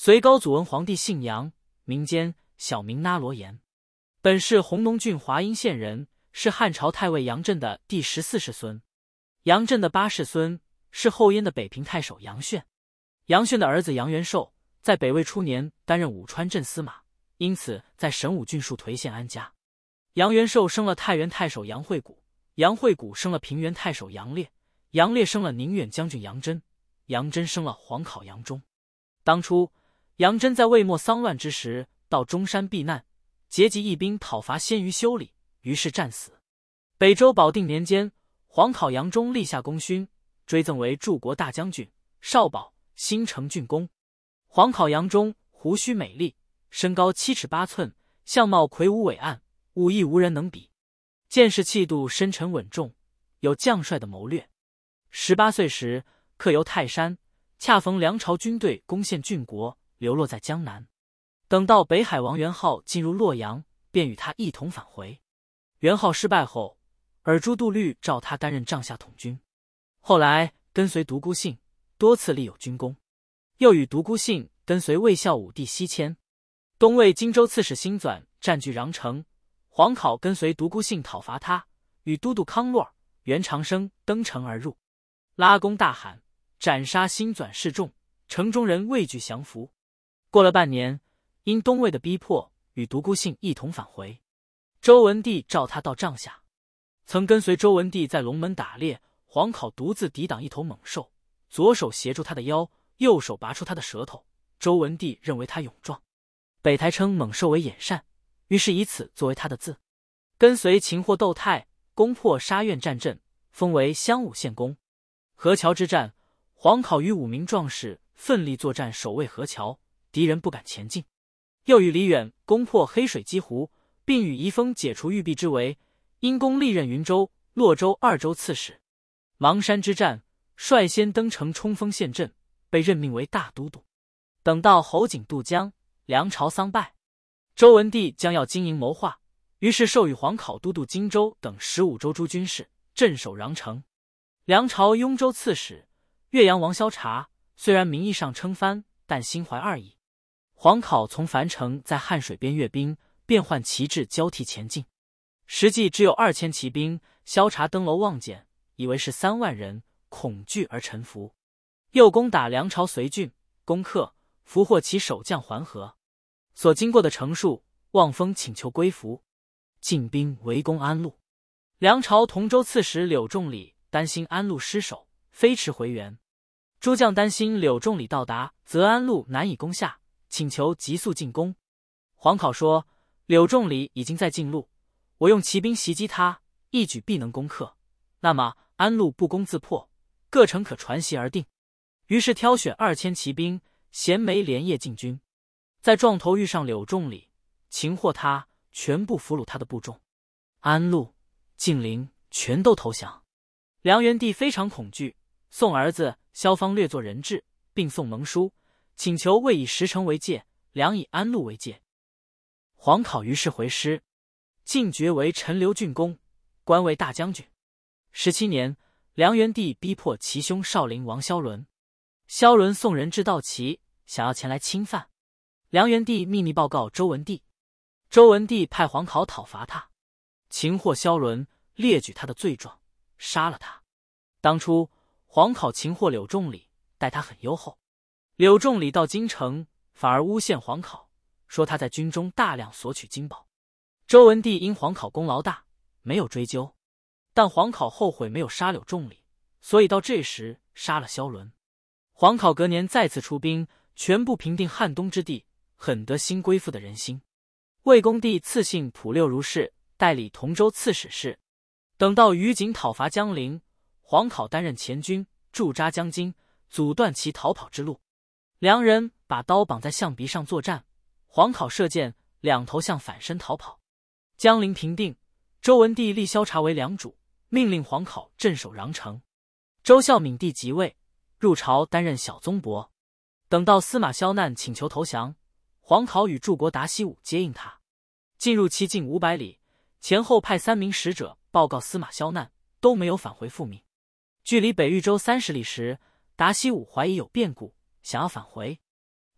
隋高祖文皇帝姓杨，民间小名那罗延，本是弘农郡华阴县人，是汉朝太尉杨震的第14世孙。杨震的8世孙是后燕的北平太守杨炫。杨炫的儿子杨元寿在北魏初年担任武川镇司马，因此在神武郡戍颓县安家。杨元寿生了太原太守杨惠谷，杨惠谷生了平原太守杨烈，杨烈生了宁远将军杨真，杨真生了黄考杨忠。当初杨真在魏末丧乱之时到中山避难，结集义兵讨伐鲜于修理，于是战死。北周保定年间，黄考杨忠立下功勋，追赠为柱国大将军、少保、新城郡公。黄考杨忠胡须美丽，身高7尺8寸，相貌魁梧伟岸，武艺无人能比，见识气度深沉稳重，有将帅的谋略。18岁时客游泰山，恰逢梁朝军队攻陷郡国，流落在江南。等到北海王元昊进入洛阳，便与他一同返回。元昊失败后，尔朱度律召他担任帐下统军，后来跟随独孤信，多次立有军功，又与独孤信跟随魏孝武帝西迁。东魏荆州刺史辛纂占据穰城，黄考跟随独孤信讨伐他，与都督康洛、袁长生登城而入，拉弓大喊，斩杀辛纂示众，城中人畏惧降服。过了半年，因东魏的逼迫，与独孤信一同返回。周文帝召他到帐下，曾跟随周文帝在龙门打猎，黄考独自抵挡一头猛兽，左手协助他的腰，右手拔出他的舌头。周文帝认为他勇壮，北台称猛兽为眼善，于是以此作为他的字。跟随擒获窦泰，攻破沙苑战阵，封为襄武县公。河桥之战，黄考与5名壮士奋力作战，守卫河桥，敌人不敢前进。又与李远攻破黑水鸡湖，并与宜丰解除玉璧之围，因功历任云州、洛州2州刺史。邙山之战，率先登城冲锋陷阵，被任命为大都督。等到侯景渡江，梁朝丧败，周文帝将要经营谋划，于是授予黄考都督荆州等15州诸军事，镇守穰城。梁朝雍州刺史岳阳王萧察虽然名义上称藩，但心怀二意。黄考从樊城在汉水边阅兵，变换旗帜交替前进，实际只有2000骑兵。萧察登楼望见，以为是3万人，恐惧而臣服。又攻打梁朝绥郡，攻克，俘获其守将还河。所经过的城数，望风请求归服，进兵围攻安陆。梁朝同州刺史柳仲礼担心安陆失守，飞驰回援。诸将担心柳仲礼到达，则安陆难以攻下，请求急速进攻。黄考说，柳仲礼已经在近路，我用骑兵袭击他，一举必能攻克，那么安陆不攻自破，各城可传檄而定。于是挑选2000骑兵，衔枚连夜进军，在撞头遇上柳仲礼，擒获他，全部俘虏他的部众。安陆、晋陵全都投降。梁元帝非常恐惧，送儿子萧方略作人质，并送盟书，请求魏以10城为界，梁以安陆为界。黄考于是回师，进爵为陈留郡公，官为大将军。17年，梁元帝逼迫其兄少陵王萧伦，萧伦送人至道齐，想要前来侵犯。梁元帝秘密报告周文帝，周文帝派黄考讨伐他，擒获萧伦，列举他的罪状，杀了他。当初黄考擒获柳仲礼，待他很优厚。柳仲礼到京城，反而诬陷黄考，说他在军中大量索取金宝。周文帝因黄考功劳大，没有追究，但黄考后悔没有杀柳仲礼，所以到这时杀了萧伦。黄考隔年再次出兵，全部平定汉东之地，很得新归附的人心。魏恭帝赐姓普六如是，代理同州刺史事。等到于景讨伐江陵，黄考担任前军，驻扎江津，阻断其逃跑之路。梁人把刀绑在象鼻上作战，黄考射箭，2头象反身逃跑。江陵平定，周文帝立萧察为梁主，命令黄考镇守穰城。周孝敏帝即位，入朝担任小宗伯。等到司马萧难请求投降，黄考与柱国达西武接应他，进入其境500里，前后派3名使者报告司马萧难，都没有返回复命。距离北豫州30里时，达西武怀疑有变故，想要返回。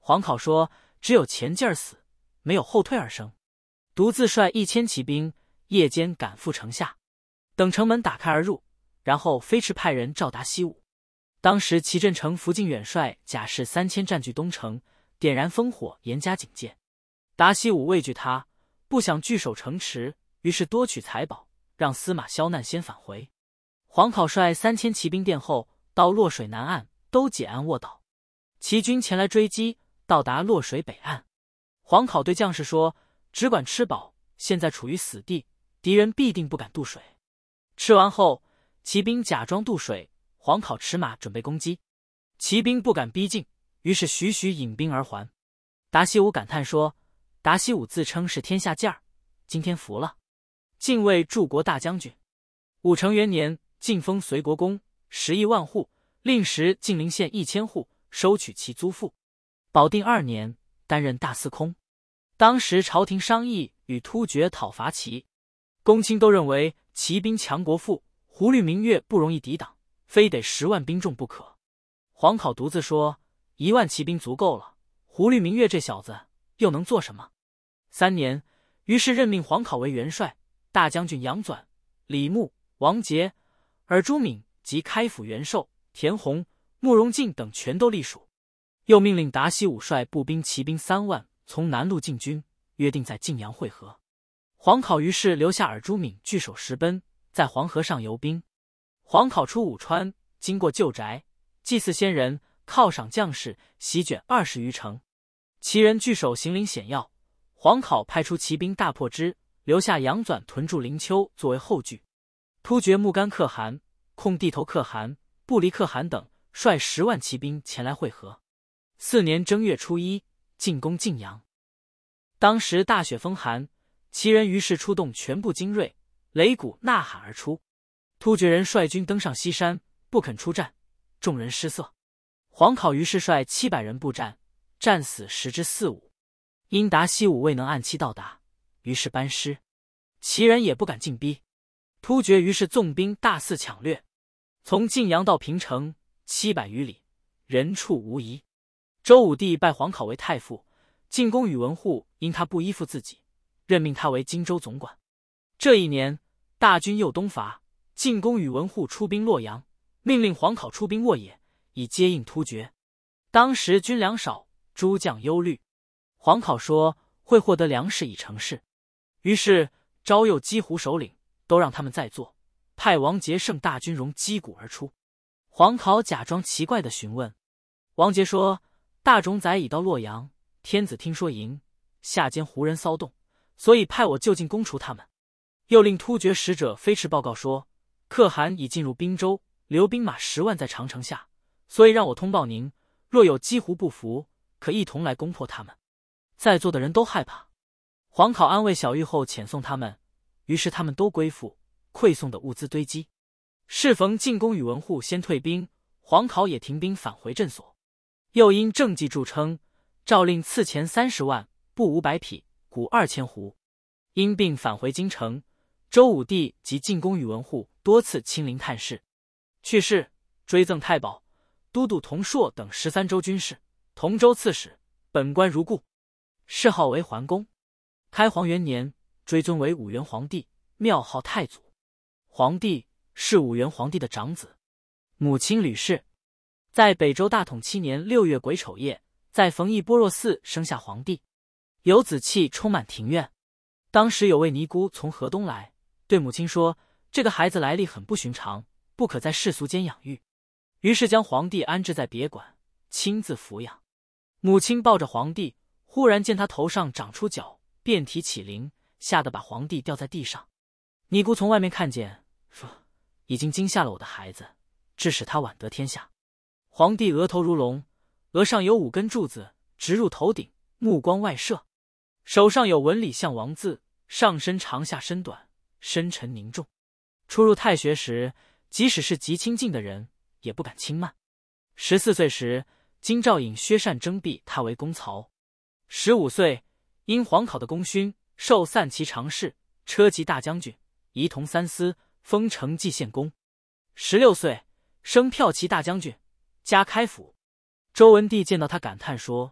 黄考说：“只有前进而死，没有后退而生。”独自率1000骑兵，夜间赶赴城下，等城门打开而入，然后飞驰派人召达西武。当时齐镇城福晋远帅甲士3000占据东城，点燃烽火，严加警戒。达西武畏惧他，不想据守城池，于是多取财宝，让司马萧难先返回。黄考率3000骑兵殿后，到洛水南岸，都解安卧倒。齐军前来追击，到达洛水北岸。黄考对将士说：“只管吃饱，现在处于死地，敌人必定不敢渡水。”吃完后，骑兵假装渡水，黄考持马准备攻击，骑兵不敢逼近，于是徐徐引兵而还。达西武感叹说：“达西武自称是天下健儿，今天服了。”晋为柱国大将军。武成元年，晋封随国公，10亿万户，令时晋陵县1000户，收取其租赋。保定2年，担任大司空。当时朝廷商议与突厥讨伐齐，公卿都认为齐兵强国富，胡律明月不容易抵挡，非得10万兵众不可。黄考独自说：“1万骑兵足够了，胡律明月这小子又能做什么？”3年，于是任命黄考为元帅，大将军杨纂、李牧、王杰、尔朱敏及开府元寿、田弘、慕容敬等全都隶属。又命令达西武率步兵骑兵3万从南路进军，约定在晋阳会合。黄考于是留下尔朱敏据守石奔，在黄河上游兵。黄考出武川，经过旧宅，祭祀先人，犒赏将士，席卷20余城。齐人据守行陵险要，黄考派出骑兵大破之，留下杨纂屯驻灵丘作为后据。突厥木干可汗、控地头可汗、布离可汗等率10万骑兵前来会合。4年正月初1，进攻晋阳。当时大雪风寒，齐人于是出动全部精锐，擂鼓呐喊而出。突厥人率军登上西山，不肯出战，众人失色。黄考于是率700人布战，战死10之4、5。因达西武未能按期到达，于是班师。齐人也不敢进逼，突厥于是纵兵大肆抢掠，从晋阳到平城700余里，人畜无遗。周武帝拜黄考为太傅，晋公宇文护因他不依附自己，任命他为荆州总管。这一年，大军又东伐，晋公宇文护出兵洛阳，命令黄考出兵沃野，以接应突厥。当时军粮少，诸将忧虑。黄考说会获得粮食以成事，于是招诱鸡胡首领，都让他们在座，派王杰胜大军容击鼓而出。黄考假装奇怪地询问，王杰说：“大冢宰已到洛阳，天子听说营下间胡人骚动，所以派我就近攻除他们。”又令突厥使者飞驰报告说：“可汗已进入滨州，留兵马10万在长城下，所以让我通报您，若有鸡胡不服，可一同来攻破他们。”在座的人都害怕。黄考安慰小玉后遣送他们，于是他们都归附，馈送的物资堆积。适逢晋公宇文护先退兵，黄考也停兵返回镇所。又因政绩著称，诏令赐钱30万，布500匹，谷2000斛。因病返回京城，周武帝及晋公宇文护多次亲临探视。去世，追赠太保、都督同硕等13州军事，同州刺史，本官如故。谥号为桓公。开皇元年，追尊为武元皇帝，庙号太祖。皇帝是武元皇帝的长子，母亲吕氏。在北周大统7年6月癸丑夜，在冯翊般若寺生下皇帝，有子气充满庭院。当时有位尼姑从河东来，对母亲说：“这个孩子来历很不寻常，不可在世俗间养育。”于是将皇帝安置在别馆，亲自抚养。母亲抱着皇帝，忽然见他头上长出角，遍体起鳞，吓得把皇帝掉在地上。尼姑从外面看见，说：“已经惊吓了我的孩子，致使他晚得天下。”皇帝额头如龙，额上有5根柱子直入头顶，目光外射，手上有纹理像王字，上身长下身短，深沉凝重。初入太学时，即使是极亲近的人，也不敢轻慢。14岁时，京兆尹薛善征辟他为公曹。15岁，因黄考的功勋，授散骑常侍、车骑大将军，仪同三司，封成纪县公。16岁，升骠骑大将军，加开府。周文帝见到他，感叹说：“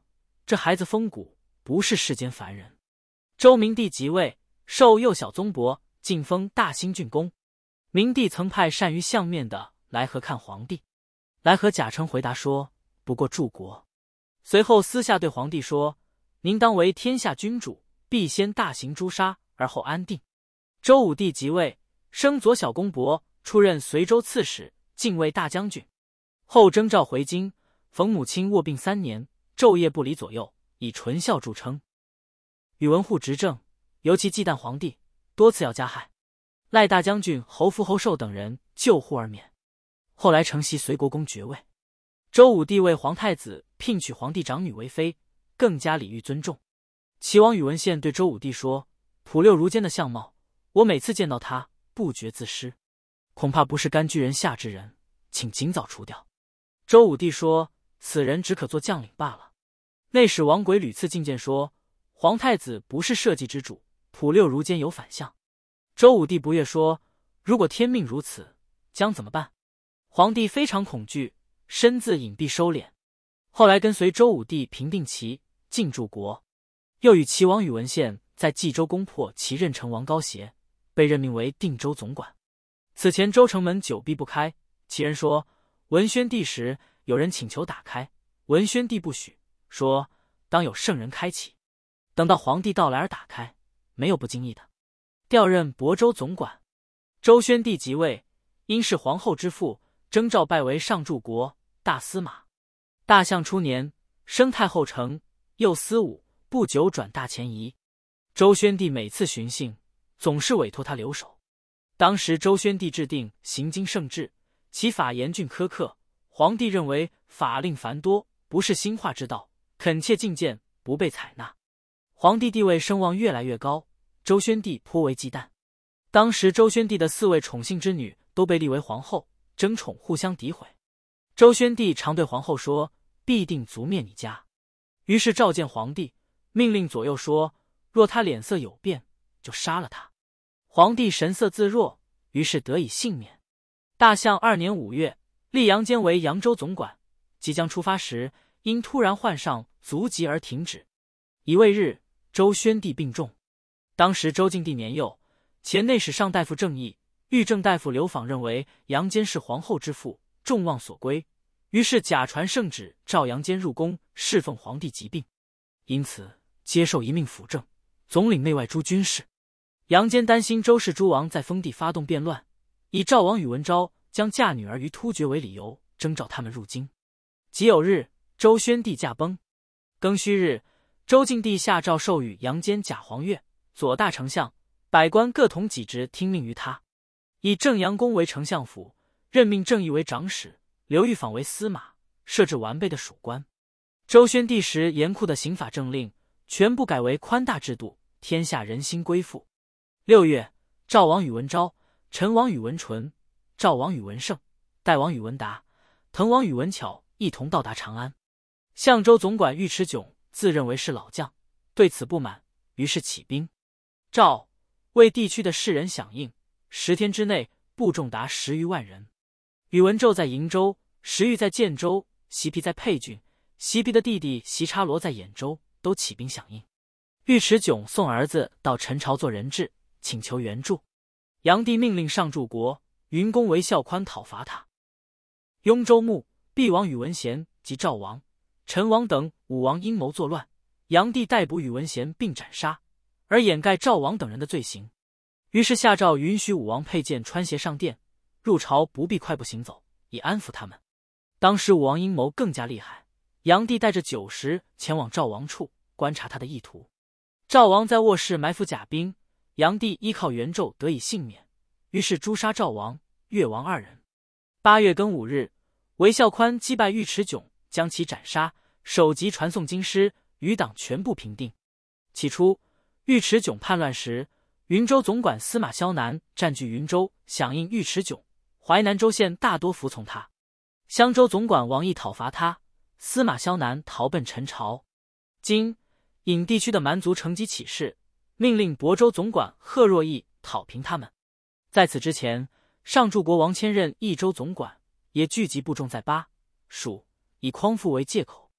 这孩子风骨不是世间凡人。周明帝即位，授幼小宗伯，晋封大兴郡公。明帝曾派善于相面的来和看皇帝，来和假称回答说：“不过柱国。”随后私下对皇帝说：“您当为天下君主，必先大行诛杀，而后安定。”周武帝即位，升左小公伯，出任随州刺史、禁卫大将军。后征召回京，逢母亲卧病3年，昼夜不离左右，以纯孝著称。宇文护执政，尤其忌惮皇帝，多次要加害。赖大将军侯福、侯寿等人救护而免。后来承袭随国公爵位。周武帝为皇太子聘娶皇帝长女为妃，更加礼遇尊重。齐王宇文宪对周武帝说：“普六如奸的相貌，我每次见到他，不觉自失，恐怕不是甘居人下之人，请尽早除掉。”周武帝说：“此人只可做将领罢了。”内史王轨屡次进谏说：“皇太子不是社稷之主，普六如奸有反相。”周武帝不悦说：“如果天命如此，将怎么办？”皇帝非常恐惧，身自隐蔽收敛。后来跟随周武帝平定齐，进驻国，又与齐王宇文宪在冀州攻破齐任城王高协，被任命为定州总管。此前州城门久闭不开，齐人说文宣帝时有人请求打开，文宣帝不许，说当有圣人开启。等到皇帝到来而打开，没有不经意的。调任亳州总管。周宣帝即位，因是皇后之父，征召拜为上柱国、大司马。大象初年，升太后成，右司武，不久转大前仪。周宣帝每次巡幸，总是委托他留守。当时周宣帝制定行经圣制，其法严峻苛刻，皇帝认为法令繁多，不是兴化之道，恳切进谏，不被采纳。皇帝地位声望越来越高，周宣帝颇为忌惮。当时周宣帝的4位宠幸之女都被立为皇后，争宠互相诋毁。周宣帝常对皇后说：“必定族灭你家。”于是召见皇帝，命令左右说：“若他脸色有变，就杀了他。”皇帝神色自若，于是得以幸免。大象2年5月，立杨坚为扬州总管。即将出发时，因突然患上足疾而停止。乙未日，周宣帝病重。当时周敬帝年幼，前内史上大夫郑义、御正大夫刘访认为杨坚是皇后之父，众望所归，于是假传圣旨，召杨坚入宫侍奉皇帝疾病，因此接受一命辅政，总领内外诸军事。杨坚担心周氏诸王在封地发动变乱，以赵王宇文昭将嫁女儿于突厥为理由，征召他们入京。己酉日，周宣帝驾崩。庚戌日，周敬帝下诏授予杨坚假黄钺、左大丞相，百官各统己职，听命于他。以正阳宫为丞相府，任命郑义为长史，刘玉坊为司马，设置完备的属官。周宣帝时严酷的刑法政令全部改为宽大制度，天下人心归附。6月，赵王宇文昭、陈王宇文纯、赵王宇文盛、代王宇文达、滕王宇文巧一同到达长安。相州总管尉迟迥自认为是老将，对此不满，于是起兵。赵、魏地区的士人响应，10天之内部众达10余万人。宇文胄在瀛州，石玉在建州，席皮在沛郡，席皮的弟弟席察罗在兖州，都起兵响应。尉迟迥送儿子到陈朝做人质，请求援助。炀帝命令上柱国、云公韦孝宽讨伐他。雍州牧、毕王宇文贤及赵王、陈王等5王阴谋作乱，炀帝逮捕宇文贤并斩杀，而掩盖赵王等人的罪行。于是下诏允许5王佩剑穿鞋上殿，入朝不必快步行走，以安抚他们。当时5王阴谋更加厉害，炀帝带着90前往赵王处观察他的意图。赵王在卧室埋伏甲兵，炀帝依靠元纣得以幸免，于是诛杀赵王、越王2人。8月庚午日，韦孝宽击败尉迟迥，将其斩杀，首级传送京师，余党全部平定。起初，尉迟迥叛乱时，云州总管司马萧南占据云州，响应尉迟迥，淮南州县大多服从他。襄州总管王毅讨伐他，司马萧南逃奔陈朝。今郢地区的蛮族乘机起事，命令亳州总管贺若义讨平他们。在此之前，上柱国王迁任益州总管，也聚集部众在巴、蜀，以匡复为借口。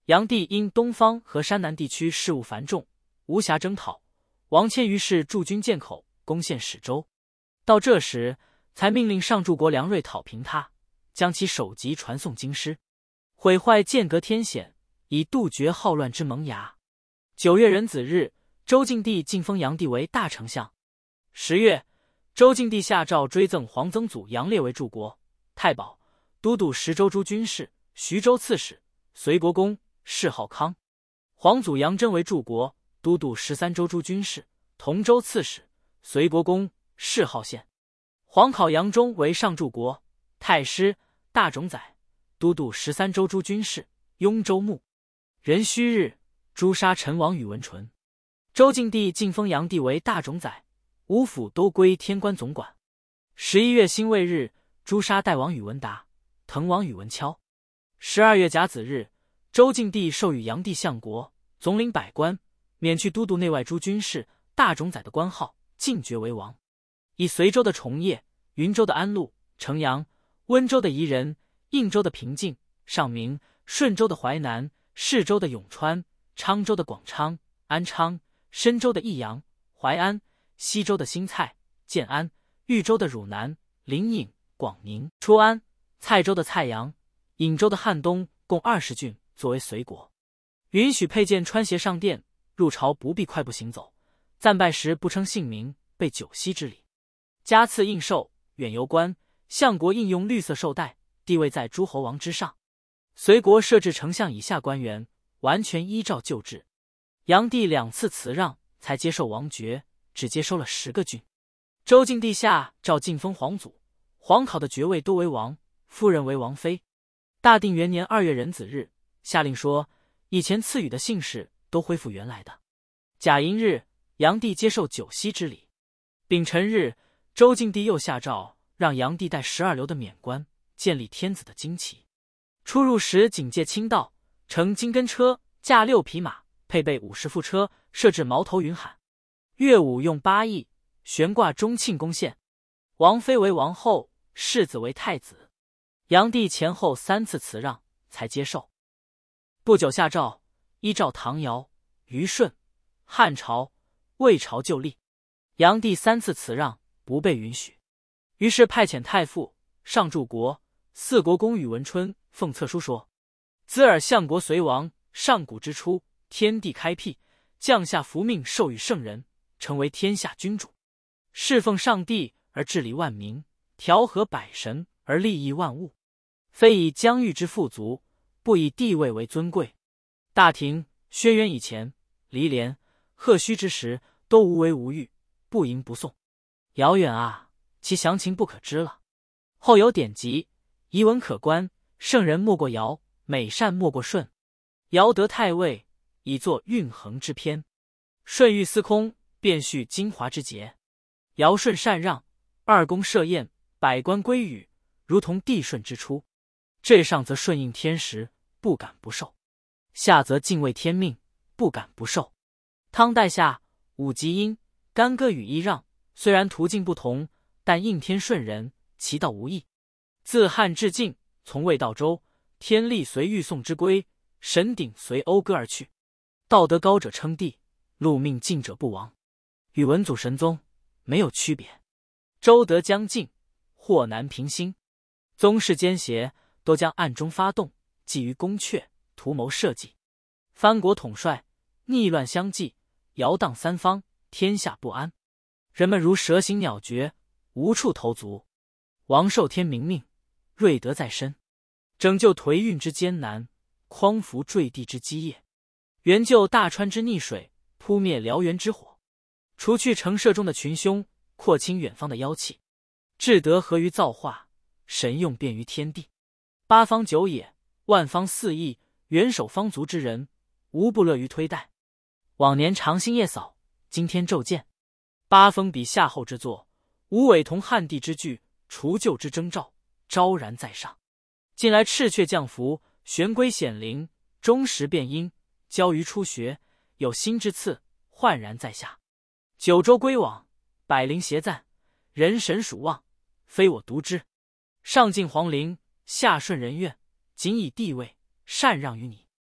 炀帝因东方和山南地区事务繁重，无暇征讨，王谦于是驻军涧口，攻陷始州。到这时，才命令上柱国梁锐讨平他，将其首级传送京师，毁坏间隔天险，以杜绝好乱之萌芽。9月壬子日，周敬帝晋封炀帝为大丞相。10月，周敬帝下诏追赠皇曾祖杨烈为柱国、太保、都督10州诸军事、徐州刺史，隋国公，谥号康。皇祖杨真为柱国、都督13州诸军事、同州刺史，隋国公，谥号宪。皇考杨忠为上柱国、太师、大冢宰，都督13州诸军事，雍州牧。壬戌日，诛杀陈王宇文纯。周敬帝晋封炀帝为大冢宰，五府都归天官总管。11月辛未日，诛杀代王宇文达、滕王宇文敲。12月甲子日，周敬帝授予炀帝相国、总领百官，免去都督内外诸军事、大冢宰的官号，进爵为王。以随州的崇业、云州的安陆、城阳、温州的宜人、应州的平静、上明、顺州的淮南、释州的永川、昌州的广昌、安昌、深州的益阳、淮安、西州的新蔡、建安、豫州的汝南、临颍、广宁、初安、蔡州的蔡阳、颍州的汉东，共20郡，作为随国。允许佩剑穿鞋上殿，入朝不必快步行走，暂拜时不称姓名，备酒席之礼。加赐印绶，远游官，相国应用绿色绶带，地位在诸侯王之上。隋国设置丞相以下官员，完全依照旧制。炀帝2次辞让，才接受王爵，只接收了10个郡。周敬帝下诏晋封皇祖、皇考的爵位都为王，夫人为王妃。大定元年2月壬子日，下令说，以前赐予的姓氏都恢复原来的。甲寅日，炀帝接受酒席之礼。丙辰日，周敬帝又下诏让炀帝带12流的免官，建立天子的旌旗。出入时警戒清道，乘金根车，驾6匹马，配备50副车，设置矛头云喊。乐舞用8役，悬挂中庆宫献。王妃为王后，世子为太子。炀帝前后3次辞让，才接受。不久下诏，依照唐尧、虞舜、汉朝、魏朝旧例，炀帝3次辞让，不被允许。于是派遣太傅、上柱国、四国公宇文春奉册书说：兹尔相国隋王，上古之初，天地开辟，降下福命授予圣人，成为天下君主，侍奉上帝而治理万民，调和百神而利益万物，非以疆域之富足，不以地位为尊贵。大庭、轩辕以前，离连、贺须之时，都无为无欲，不迎不送。遥远啊，其详情不可知了。后有典籍，遗文可观。圣人莫过尧，美善莫过舜。尧得太尉，以作运衡之篇；舜欲司空，便叙精华之节。尧舜禅让，二公设宴，百官归宇，如同帝舜之初。这上则顺应天时，不敢不受；下则敬畏天命，不敢不受。汤代下，武吉因，干戈与揖让，虽然途径不同，但应天顺人，其道无异。自汉至晋，从魏到周，天力随欲宋之规，神鼎随讴歌而去。道德高者称帝，禄命尽者不亡。与文祖神宗没有区别。周德将尽，祸难平兴。宗室奸邪，都将暗中发动，觊觎宫阙，图谋社稷。藩国统帅，逆乱相继，摇荡三方，天下不安。人们如蛇行鸟绝，无处投足。王受天明命，瑞德在身，拯救颓运之艰难，匡扶坠地之基业，援救大川之溺水，扑灭燎原之火，除去城社中的群凶，扩清远方的妖气。至德合于造化，神用便于天地。八方九野，万方四邑，元首方族之人，无不乐于推戴。往年长星夜扫，今天骤见。八风比夏后之作，无违同汉地之句，除旧之征兆，昭然在上。近来赤雀降服，玄龟显灵，钟石变阴，交鱼出穴，有心之次，焕然在下。九州归往，百灵协赞，人神属望，非我独知。上敬皇陵，下顺人愿，仅以地位禅让于你。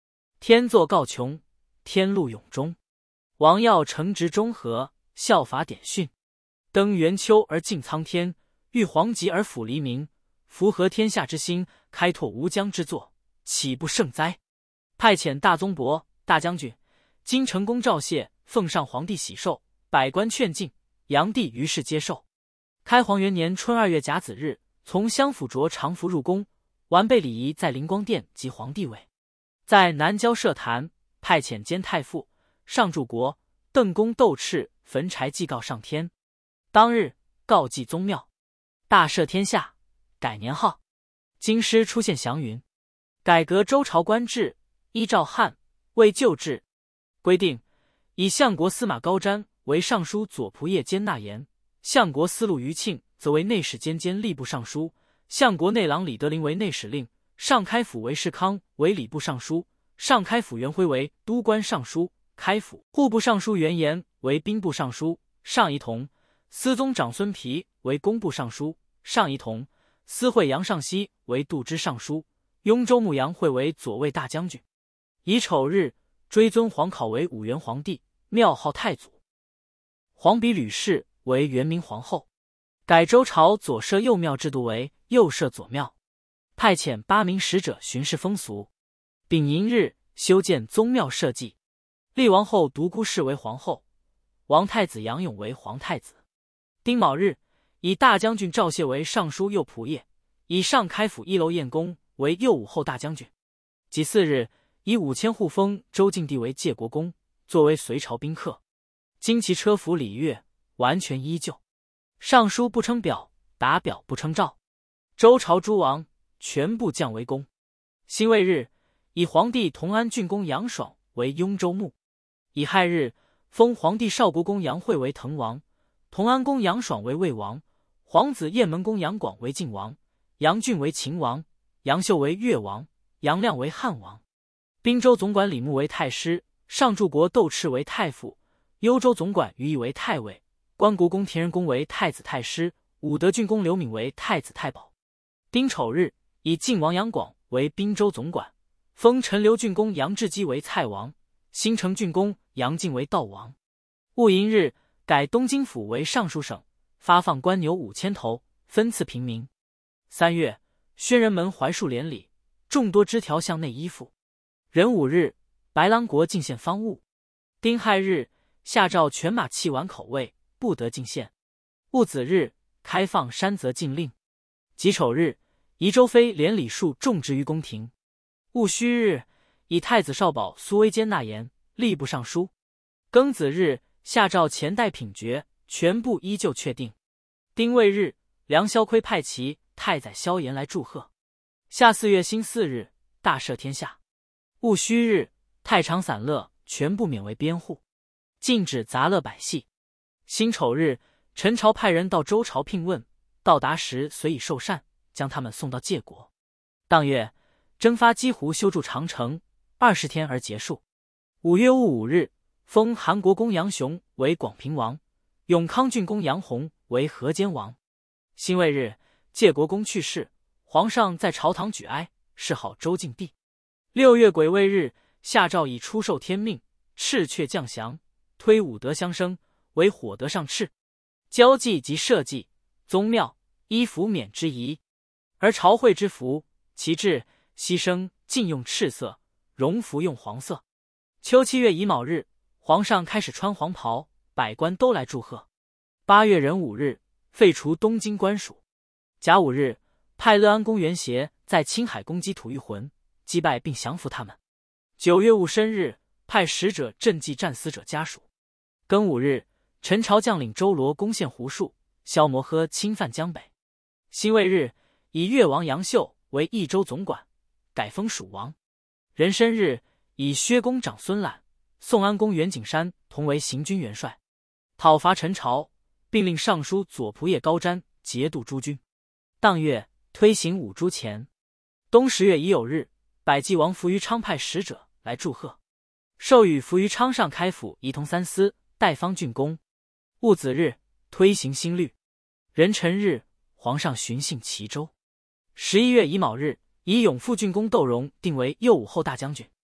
天作告穷，天禄永忠。王要承职中和，效法典训。登元丘而敬苍天，遇黄极而抚黎民，符合天下之心，开拓吴疆之作，岂不胜哉？派遣大宗伯、大将军、金城公赵燮奉上皇帝喜寿，百官劝进，炀帝于是接受。开皇元年春2月甲子日，从相府着常服入宫，完备礼仪，在灵光殿即皇帝位。在南郊设坛，派遣监太傅、上柱国、邓公斗赤焚柴祭告上天。当日告祭宗庙，大赦天下，改年号。京师出现祥云，改革周朝官制，依照汉、魏旧制，规定以相国司马高瞻为尚书左仆射兼纳言，相国司路余庆则为内史监吏部尚书，相国内郎李德林为内史令，上开府韦世康为礼部尚书，上开府元辉为都官尚书，开府户部尚书袁延为兵部尚书，上仪同；司宗长孙丕为工部尚书，上仪同；司会杨尚熙为度支尚书，雍州牧杨惠为左卫大将军。乙丑日，追尊皇考为武元皇帝，庙号太祖。皇比吕氏为元明皇后。改周朝左舍右庙制度为右舍左庙，派遣8名使者巡视风俗。丙寅日，修建宗庙社稷，立王后独孤氏为皇后，王太子杨勇为皇太子。丁卯日，以大将军赵燮为尚书右仆射，以上开府一楼晏公为右武后大将军。己巳日，以5000户封周敬帝为介国公，作为隋朝宾客。旌旗车服礼乐完全依旧。上书不称表，答表不称诏。周朝诸王全部降为公。辛未日，以皇帝同安郡公杨爽为雍州牧。乙亥日，封皇帝少国公杨惠为滕王，同安公杨爽为魏王，皇子雁门公杨广为晋王，杨俊为秦王，杨秀为越王，杨亮为汉王。滨州总管李牧为太师，上柱国斗赤为太傅，幽州总管于毅为太尉，关国公田仁公为太子太师，武德郡公刘敏为太子太保。丁丑日，以晋王杨广为滨州总管，封陈留郡公杨志基为蔡王，新城郡公杨进为道王。戊寅日，改东京府为尚书省，发放官牛5000头，分赐平民。3月，宣仁门槐树连理，众多枝条向内依附。壬午日，白狼国进献方物。丁亥日，下诏全马弃完口味，不得进献。戊子日，开放山泽禁令。己丑日，宜州妃连理树种植于宫廷。戊戌日，以太子少保苏威兼纳言，吏部尚书。庚子日，下诏前代品爵，全部依旧确定。丁未日，梁萧窥派骑太宰萧炎来祝贺。夏4月辛巳日，大赦天下。戊戌日，太常散乐全部免为编户，禁止杂乐百戏。辛丑日，陈朝派人到周朝聘问，到达时随以受禅，将他们送到界国。当月，征发积湖修筑长城，20天而结束。5月戊午日，封韩国公杨雄为广平王，永康郡公杨弘为河间王。辛未日，介国公去世，皇上在朝堂举哀，谥号周敬帝。6月癸未日，下诏以出授天命，赤阙降降，推武德相生为火德上敕。交际及社稷、宗庙、衣服免之仪，而朝会之服、旗帜、牺牲禁用赤色，戎服用黄色。秋7月乙卯日，皇上开始穿黄袍，百官都来祝贺。8月壬午日，废除东京官署。甲午日，派乐安公元协在青海攻击吐谷浑，击败并降服他们。9月戊申日，派使者赈济战死者家属。庚午日，陈朝将领周罗攻陷胡树，萧摩诃侵犯江北。辛未日，以越王杨秀为益州总管，改封蜀王。壬申日，以薛公长孙览、宋安公袁景山同为行军元帅，讨伐陈朝，并令尚书左仆射高瞻节度诸军。当月，推行五铢钱。冬10月乙酉日，百济王扶余昌派使者来祝贺，授予扶余昌上开府仪同三司、代方郡公。戊子日，推行新律。壬辰日，皇上巡幸齐州。11月乙卯日，以永富郡公窦融定为右武后大将军，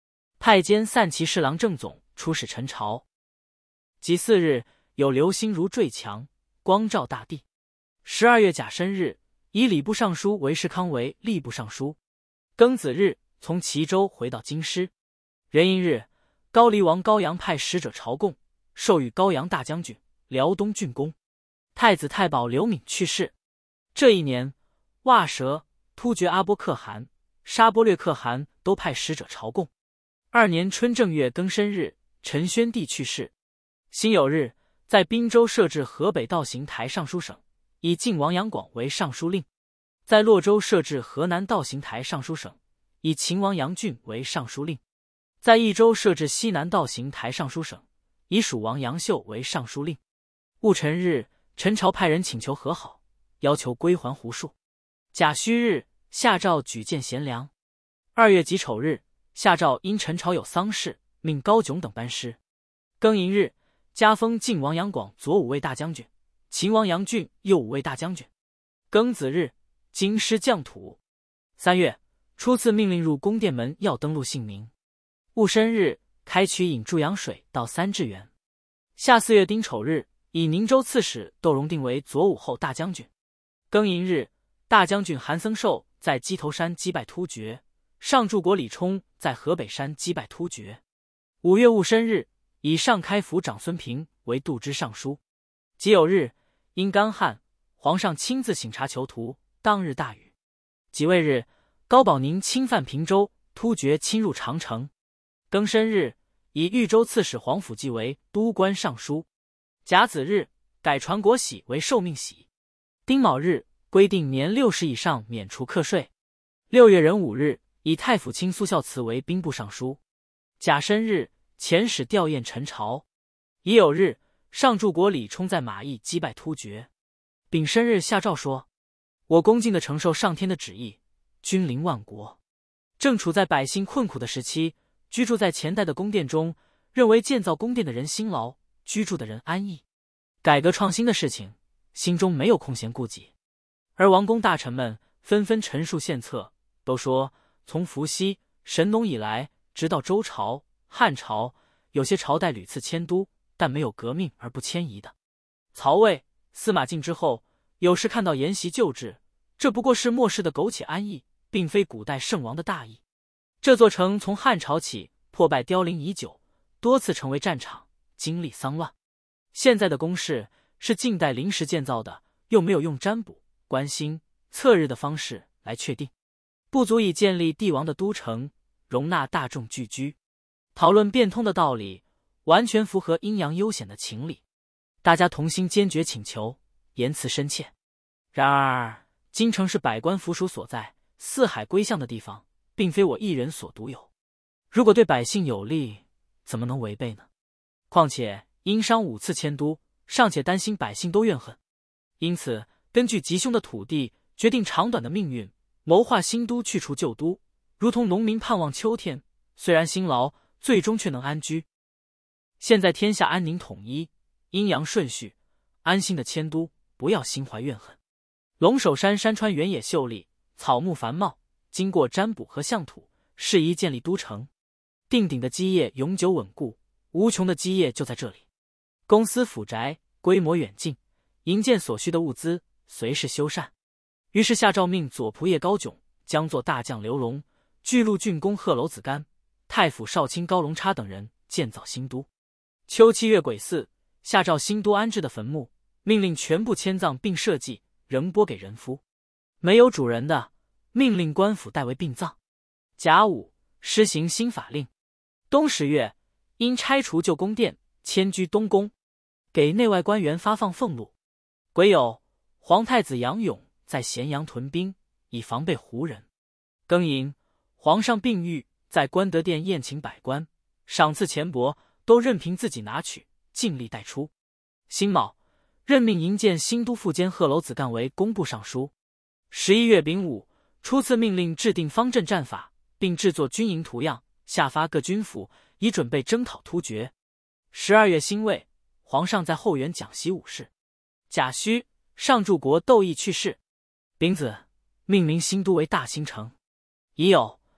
派兼散骑侍郎正总出使陈朝。己巳日，有流星如坠墙，光照大地。12月甲申日，以礼部尚书韦世康为吏部尚书。庚子日，从齐州回到京师。壬寅日，高黎王高阳派使者朝贡，授予高阳大将军、辽东郡公。太子太保刘敏去世。这一年，瓦蛇、突厥阿波可汗、沙波略可汗都派使者朝贡。2年春正月庚申日，陈宣帝去世。辛酉日，在滨州设置河北道行台尚书省，以晋王杨广为尚书令；在洛州设置河南道行台尚书省，以秦王杨俊为尚书令；在益州设置西南道行台尚书省，以蜀王杨秀为尚书令。戊辰日，陈朝派人请求和好，要求归还胡数。甲戌日，下诏举荐贤良。2月己丑日，下诏因陈朝有丧事，命高炯等班师。庚寅日，加封晋王杨广左武卫大将军，秦王杨俊右武卫大将军。庚子日，京师降土。3月，初次命令入宫殿门要登录姓名。戊申日，开渠引注阳水到3至元。夏4月丁丑日，以宁州刺史窦荣定为左武后大将军。庚寅日，大将军韩僧寿在鸡头山击败突厥，上柱国李冲在河北山击败突厥。5月戊申日，以上开府长孙平为度支尚书。己酉日，因干旱，皇上亲自省察囚徒，当日大雨。己未日，高保宁侵犯平州，突厥侵入长城。庚申日，以豫州刺史黄甫纪为都官尚书。甲子日，改传国玺为受命玺。丁卯日，规定年60以上免除课税。6月壬午日，以太府卿苏孝慈为兵部尚书。甲申日，遣使吊唁陈朝。乙酉日，上柱国李冲在马邑击败突厥。丙申日，下诏说：我恭敬地承受上天的旨意，君临万国。正处在百姓困苦的时期，居住在前代的宫殿中，认为建造宫殿的人辛劳，居住的人安逸。改革创新的事情，心中没有空闲顾及。而王公大臣们纷纷陈述献策，都说从伏羲、神农以来，直到周朝、汉朝，有些朝代屡次迁都，但没有革命而不迁移的。曹魏、司马晋之后，有时看到沿袭旧制，这不过是末世的苟且安逸，并非古代圣王的大义。这座城从汉朝起破败凋零已久，多次成为战场，经历丧乱。现在的宫室是近代临时建造的，又没有用占卜、观星、测日的方式来确定，不足以建立帝王的都城，容纳大众聚居，讨论变通的道理，完全符合阴阳悠显的情理。大家同心坚决请求，言辞深切。然而京城是百官府属所在，四海归向的地方，并非我一人所独有。如果对百姓有利，怎么能违背呢？况且殷商5次迁都，尚且担心百姓都怨恨，因此根据吉凶的土地决定长短的命运，谋划新都去除旧都，如同农民盼望秋天，虽然辛劳，最终却能安居。现在天下安宁统一，阴阳顺序，安心的迁都，不要心怀怨恨。龙首山山川原野秀丽，草木繁茂，经过占卜和相土，适宜建立都城。定鼎的基业永久稳固，无穷的基业就在这里。公司府宅规模远近，营建所需的物资随时修缮。于是下诏命左仆射高炯、将作大将刘荣、巨鹿郡公贺楼子干、太府少卿高龙叉等人建造新都。秋7月癸巳，下诏新都安置的坟墓，命令全部迁葬并设祭，仍拨给人夫。没有主人的，命令官府代为殡葬。甲午，施行新法令。冬10月，因拆除旧宫殿，迁居东宫，给内外官员发放俸禄。癸酉，皇太子杨勇在咸阳屯兵，以防备胡人。庚寅，皇上病愈，在官德殿宴请百官，赏赐钱帛都任凭自己拿取，尽力带出。辛卯，任命营建新都副监贺楼子干为工部尚书。11月丙午，初次命令制定方阵战法，并制作军营图样，下发各军府，以准备征讨突厥。12月辛未，皇上在后园讲习武士。甲戌，上柱国窦毅去世。丙子，命名新都为大兴城。乙酉，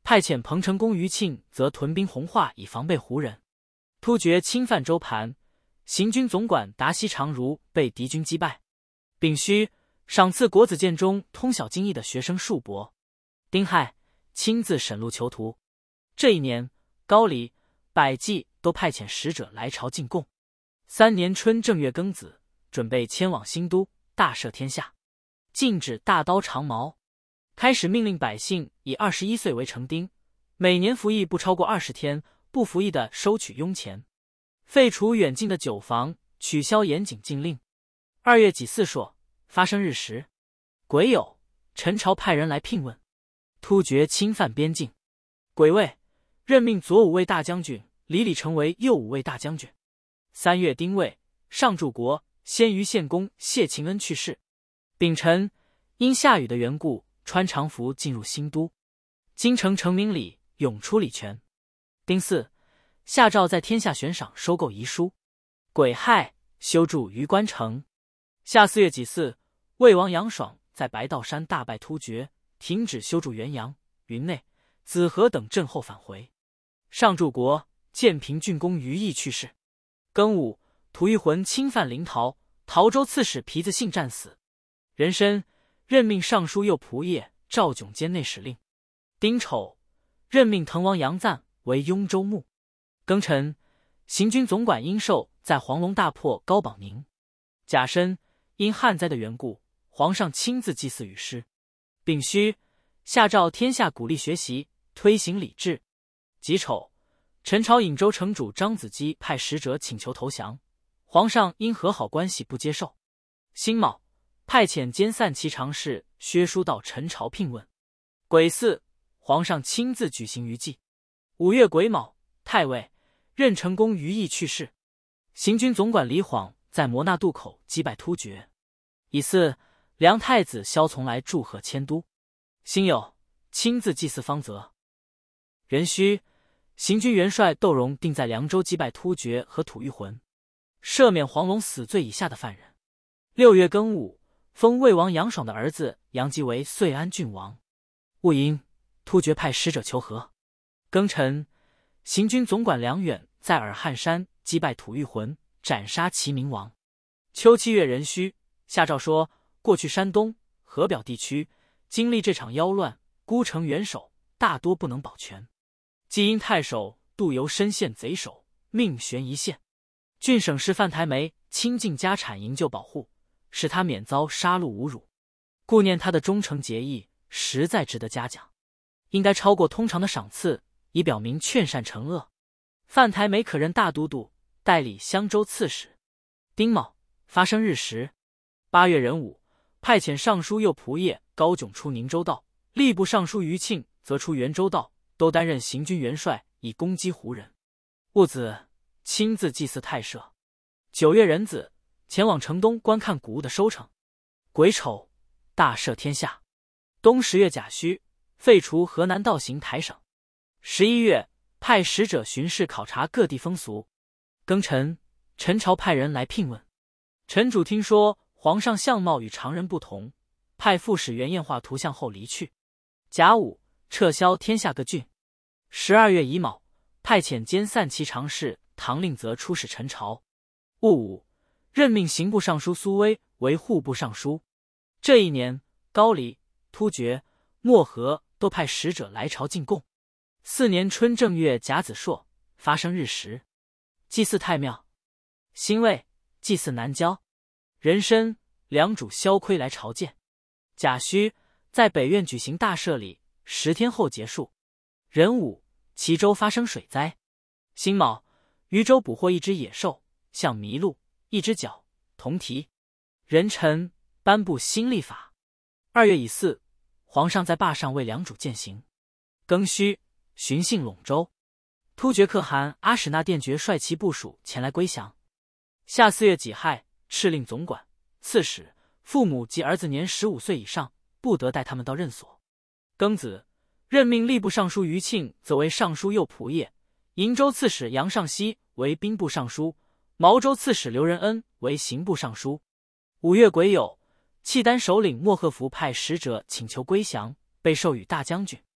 派遣彭城公于庆则屯兵弘化以防备胡人。突厥侵犯周盘，行军总管达西长如被敌军击败。丙戌，赏赐国子监中通晓经义的学生数帛。丁亥，亲自审录囚徒。这一年，高丽、百济都派遣使者来朝进贡。3年春正月庚子，准备迁往新都，大赦天下，禁止大刀长矛。开始命令百姓以21岁为成丁，每年服役不超过20天，不服役的收取庸钱。废除远近的酒坊，取消严谨禁令。2月己巳朔，发生日时，癸酉，陈朝派人来聘问。突厥侵犯边境。癸未，任命左武卫大将军李礼成为右武卫大将军。3月丁未，上柱国鲜于县公谢勤恩去世。丙辰，因下雨的缘故，穿长服进入新都。京城成明里永出礼权。丁巳，下诏在天下悬赏收购遗书。癸亥，修筑榆关城。夏4月己巳，魏王杨爽在白道山大败突厥，停止修筑元阳、云内、子河等镇后返回。上柱国建平郡公于毅去世。庚午，吐谷浑侵犯临洮，陶州刺史皮子信战死。壬申，任命尚书右仆射赵炯兼内史令。丁丑，任命滕王杨赞为雍州牧。庚辰，行军总管殷寿在黄龙大破高保宁。甲申，因旱灾的缘故，皇上亲自祭祀雨师。丙戌，下诏天下鼓励学习，推行礼制。己丑，陈朝颍州城主张子基派使者请求投降，皇上因和好关系不接受。辛卯，派遣兼散骑常侍薛书到陈朝聘问。癸巳，皇上亲自举行余祭。5月癸卯，太尉任成公于毅去世。行军总管李晃在摩纳渡口击败突厥。乙巳，梁太子萧从来祝贺迁都。辛酉，亲自祭祀方泽。壬戌，行军元帅窦融定在凉州击败突厥和吐谷浑，赦免黄龙死罪以下的犯人。6月庚午，封魏王杨爽的儿子杨吉为遂安郡王。戊寅，突厥派使者求和。庚辰，行军总管梁远在尔汉山击败吐谷浑，斩杀齐明王。秋7月壬戌，下诏说，过去山东、河表地区经历这场妖乱，孤城元首大多不能保全，既因太守杜由深陷贼手，命悬一线，郡省事范台梅倾尽家产营救保护，使他免遭杀戮侮辱，顾念他的忠诚节义，实在值得嘉奖，应该超过通常的赏赐，以表明劝善惩恶。范台梅可任大都督，代理襄州刺史。丁卯，发生日时。8月壬午，派遣尚书右仆射高炯出宁州道，吏部尚书于庆则出元州道，都担任行军元帅，以攻击胡人。戊子，亲自祭祀太社。9月壬子，前往城东观看谷物的收成。癸丑，大赦天下。冬10月甲戌，废除河南道行台省。11月，派使者巡视考察各地风俗。庚辰，陈朝派人来聘问。陈主听说皇上相貌与常人不同，派副使袁彦画图像后离去。甲午，撤销天下各郡。12月乙卯，派遣兼散骑常侍唐令则出使陈朝。戊午，任命刑部尚书苏威为户部尚书。这一年，高丽、突厥、漠河都派使者来朝进贡。4年春正月甲子朔，发生日时。祭祀太庙。辛未，祭祀南郊。壬申，梁主萧岿来朝见。甲戌，在北苑举行大赦礼，10天后结束。壬午，齐州发生水灾。辛卯，渝州捕获一只野兽，像麋鹿，一只角，同蹄。壬辰，颁布新历法。2月乙巳，皇上在坝上为梁主饯行。庚戌，巡幸陇州。突厥可汗阿史那殿爵率其部属前来归降。夏4月己亥，敕令总管、刺史、父母及儿子年15岁以上，不得带他们到任所。庚子，任命吏部尚书于庆则为尚书右仆射，瀛州刺史杨尚锡为兵部尚书，毛州刺史刘仁恩为刑部尚书。5月癸酉，契丹首领莫赫福派使者请求归降，被授予大将军。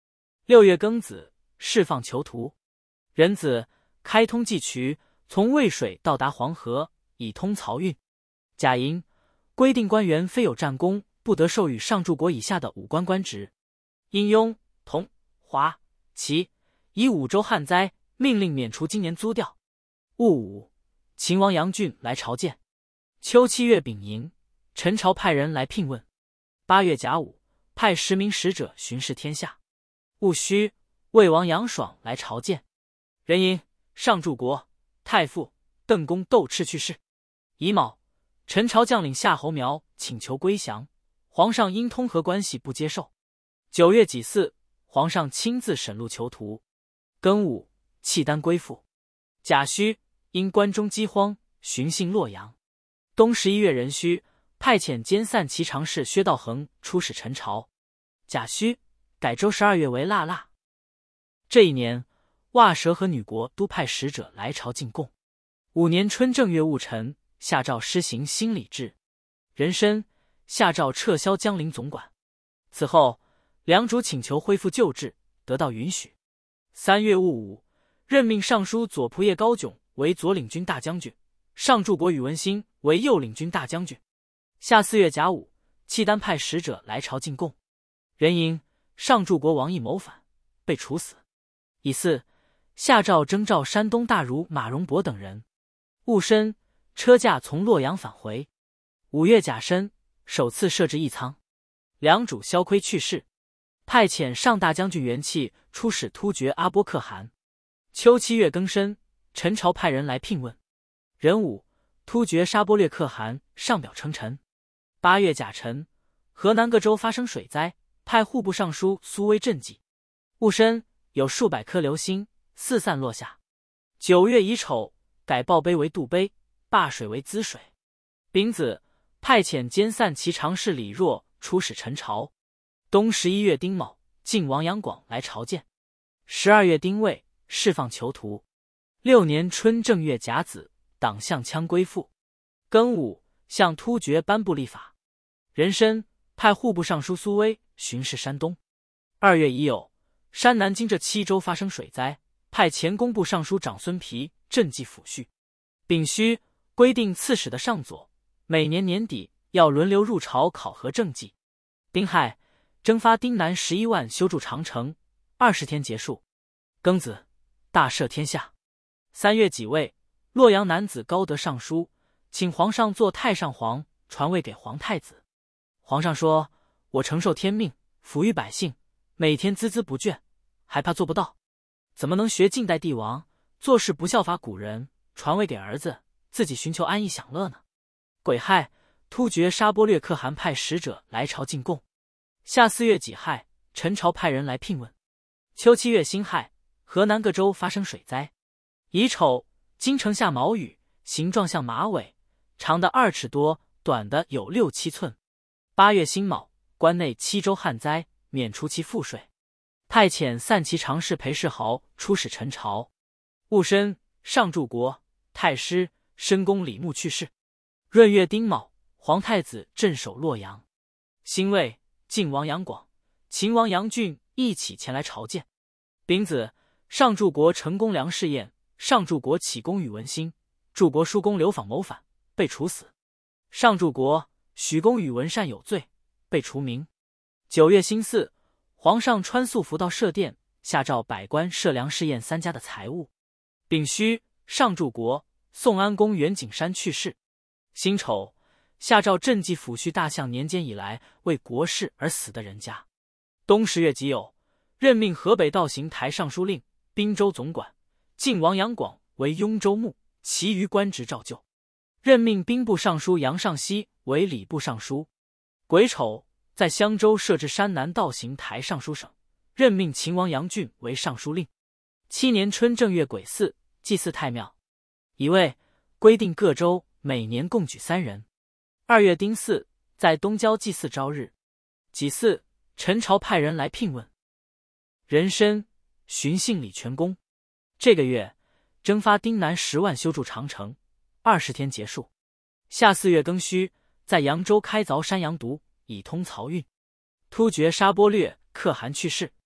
6月庚子，释放囚徒。壬子，开通济渠，从渭水到达黄河，以通漕运。甲寅，规定官员非有战功，不得授予上柱国以下的武官官职。因雍、同、华、齐以5州旱灾，命令免除今年租调。戊午，秦王杨俊来朝见。秋7月丙寅，陈朝派人来聘问。8月甲午，派10名使者巡视天下。戊戌，魏王杨爽来朝见。壬寅，上柱国太傅邓公窦赤去世。乙卯，陈朝将领夏侯苗请求归降，皇上因通和关系不接受。9月己巳，皇上亲自审录囚徒。庚午，契丹归附。甲戌，因关中饥荒，巡幸洛阳。冬11月壬戌，派遣兼散骑常侍薛道衡出使陈朝。甲戌，改周12月为腊腊。这一年，袜舌和女国都派使者来朝进贡。5年春正月戊辰，下诏施行新礼制。壬申，下诏撤销江陵总管。此后，良主请求恢复旧制，得到允许。3月戊午，任命尚书左仆射高炯为左领军大将军，上柱国宇文新为右领军大将军。下4月甲午，契丹派使者来朝进贡。壬寅，上柱国王毅谋反，被处死。乙巳，下诏征召山东大儒马荣伯等人。戊申，车驾从洛阳返回。5月甲申，首次设置义仓。良主萧岿去世，派遣上大将军元气出使突厥阿波可汗。秋7月庚申，陈朝派人来聘问。壬午，突厥沙钵略可汗上表称臣。8月甲辰，河南各州发生水灾，派户部尚书苏威赈济。戊申，有数百颗流星四散落下。9月乙丑，改报碑为度碑，灞水为滋水。丙子，派遣兼散骑常侍李若出使陈朝。冬11月丁卯，晋王杨广来朝见。12月丁未，释放囚徒。6年春正月甲子，党项羌归附。庚午，向突厥颁布历法。壬申，派户部尚书苏威巡视山东。2月乙酉，山南京这7州发生水灾，派前工部尚书长孙丕赈济抚恤。丙戌，规定刺史的上佐每年年底要轮流入朝考核政绩。丁亥，征发丁南11万修筑长城，20天结束。庚子，大赦天下。3月己未，洛阳男子高德上书，请皇上做太上皇，传位给皇太子。皇上说：“我承受天命，抚育百姓，每天孜孜不倦，还怕做不到？怎么能学晋代帝王，做事不效法古人，传位给儿子，自己寻求安逸享乐呢？”癸亥，突厥沙钵略可汗派使者来朝进贡。夏4月己亥，陈朝派人来聘问。秋7月辛亥，河南各州发生水灾。乙丑，京城下毛雨，形状像马尾，长的2尺多，短的有6、7寸。8月辛卯，关内7州旱灾，免除其赋税。派遣散骑常侍裴世豪出使陈朝。戊申，上柱国太师申公李牧去世。闰月丁卯，皇太子镇守洛阳。辛未，晋王杨广、秦王杨俊一起前来朝见。丙子，上柱国成功梁士彦、上柱国启公宇文新、柱国叔公刘访谋反，被处死。上柱国许公宇文善有罪，被除名。9月辛巳，皇上穿素服到设殿，下诏百官赦梁士彦3家的财物。丙戌，上柱国宋安公袁景山去世。辛丑，下诏赈济抚恤大象年间以来为国事而死的人家。冬10月己酉，任命河北道行台尚书令、滨州总管，晋王杨广为雍州牧，其余官职照旧。任命兵部尚书杨尚锡为礼部尚书。癸丑，在襄州设置山南道行台尚书省，任命秦王杨俊为尚书令。7年春正月癸巳，祭祀太庙。乙未，规定各州每年共举3人。2月丁巳，在东郊祭祀朝日。己巳，陈朝派人来聘问。壬申，巡幸礼全功。这个月，征发丁南10万修筑长城，20天结束。夏4月庚戌，在扬州开凿山阳渎，以通漕运。突厥沙钵略可汗去世。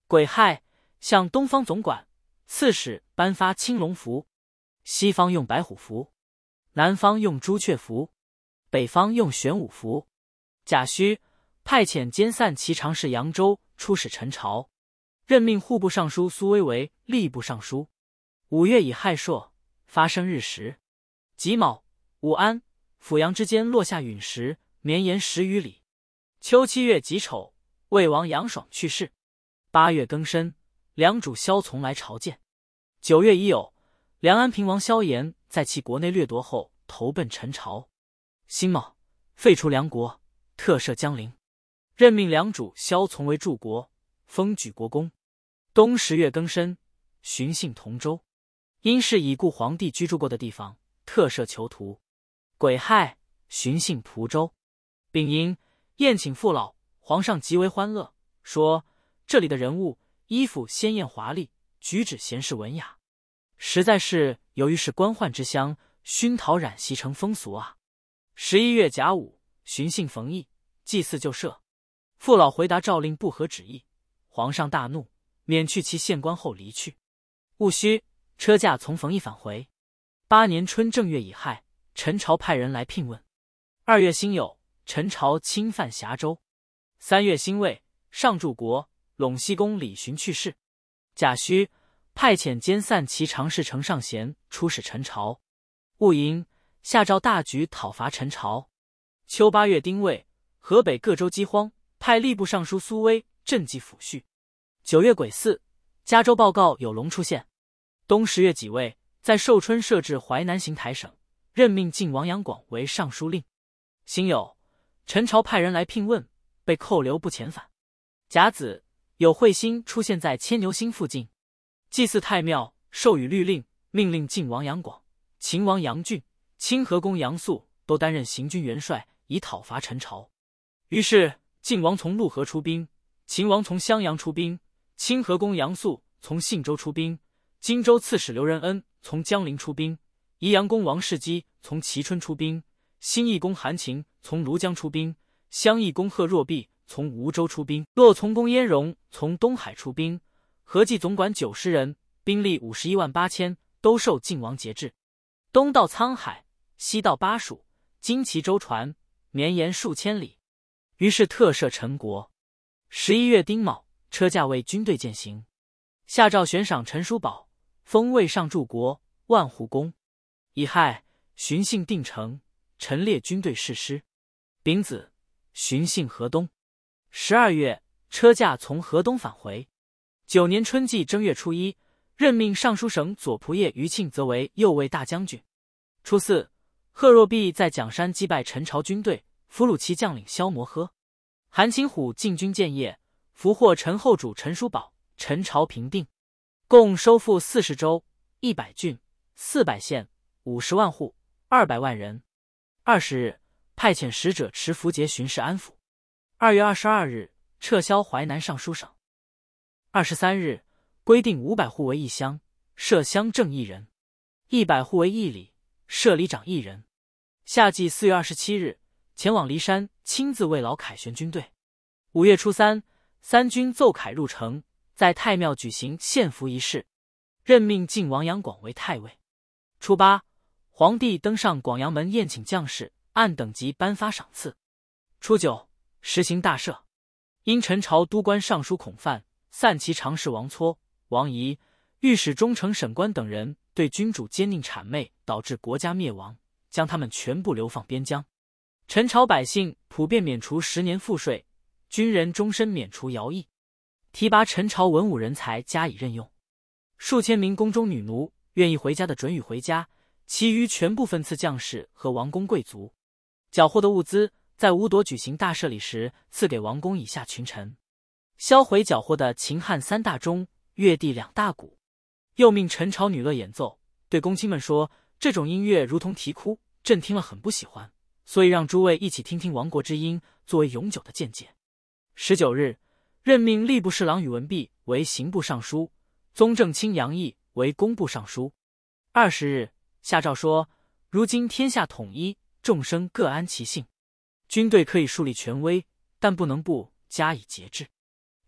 癸亥，向东方总管、刺史颁发青龙符，西方用白虎符，南方用朱雀符，北方用玄武符。甲戌，派遣兼散骑常侍扬州出使陈朝，任命户部尚书苏威为吏部尚书。5月乙亥朔，发生日时。己卯，武安、阜阳之间落下陨石，绵延10余里。秋7月己丑，魏王杨爽去世。8月庚申，梁主萧从来朝见。9月乙酉，梁安平王萧衍在其国内掠夺后投奔陈朝。辛卯，废除梁国，特赦江陵，任命梁主萧从为柱国，封举国公。冬10月庚申，巡幸同州，因是已故皇帝居住过的地方，特赦囚徒。癸亥，巡幸蒲州。丙寅，宴请父老，皇上极为欢乐，说这里的人物衣服鲜艳华丽，举止贤士文雅，实在是由于是官宦之乡，熏陶染习成风俗啊。11月甲午，巡幸冯异，祭祀就赦。父老回答诏令不合旨意，皇上大怒，免去其县官后离去。戊戌，车驾从冯异返回。8年春正月乙亥，陈朝派人来聘问。2月辛酉，陈朝侵犯峡州。3月辛未，上柱国、陇西公李寻去世。甲戌，派遣兼散骑常侍程尚贤出使陈朝。戊寅，下诏大举讨伐陈朝。秋8月丁未，河北各州饥荒，派吏部尚书苏威赈济抚恤。9月癸巳，嘉州报告有龙出现。冬10月己未，在寿春设置淮南行台省，任命晋王杨广为尚书令。辛酉，陈朝派人来聘问，被扣留不遣返。甲子，有彗星出现在牵牛星附近，祭祀太庙，授予律令，命令晋王杨广、秦王杨俊、清河公杨素都担任行军元帅，以讨伐陈朝。于是晋王从陆河出兵，秦王从襄阳出兵，清河公杨素从信州出兵，荆州刺史刘仁恩从江陵出兵，宜阳公王世基从蕲春出兵，新义公韩秦从庐江出兵，襄邑公贺若弼从梧州出兵，洛从公燕荣从东海出兵，合计总管90人，兵力51万8千，都受晋王节制。东到沧海，西到巴蜀，旌旗舟船，绵延数千里。于是特赦陈国。11月丁卯，车驾为军队践行。下诏悬赏陈叔宝，封魏上柱国、万户公。乙亥，巡幸定城，陈列军队誓师。丙子，巡幸河东。12月，车驾从河东返回。9年春季正月初1，任命尚书省左仆射于庆则为右卫大将军。初4，贺若弼在蒋山击败陈朝军队，俘虏其将领萧摩诃。韩擒虎进军建业，俘获陈后主陈叔宝，陈朝平定，共收复40州、100郡、400县、50万户、200万人。20日，派遣使者持符节巡视安抚。2月22日，撤销淮南尚书省。23日，规定500户为一乡，设乡正1人；100户为一里，设里长1人。夏季4月27日，前往骊山，亲自慰劳凯旋军队。5月初3，三军奏凯入城，在太庙举行献俘仪式，任命晋王杨广为太尉。初8，皇帝登上广阳门宴请将士，按等级颁发赏赐。初9，实行大赦。因陈朝督官尚书孔范、散骑常侍王撮、王仪、御史中丞审官等人对君主奸佞谄媚，导致国家灭亡，将他们全部流放边疆。陈朝百姓普遍免除10年赋税，军人终身免除徭役，提拔陈朝文武人才加以任用。数千名宫中女奴愿意回家的准予回家，其余全部分赐将士和王公贵族。缴获的物资在吴铎举行大赦礼时赐给王公以下群臣。销毁缴获的秦汉3大钟、乐地2大鼓。又命陈朝女乐演奏，对公卿们说，这种音乐如同啼哭，朕听了很不喜欢，所以让诸位一起听听亡国之音，作为永久的见解。19日，任命吏部侍郎宇文弼为刑部尚书，宗正卿杨毅为工部尚书。20日，下诏说，如今天下统一，众生各安其性，军队可以树立权威，但不能不加以节制。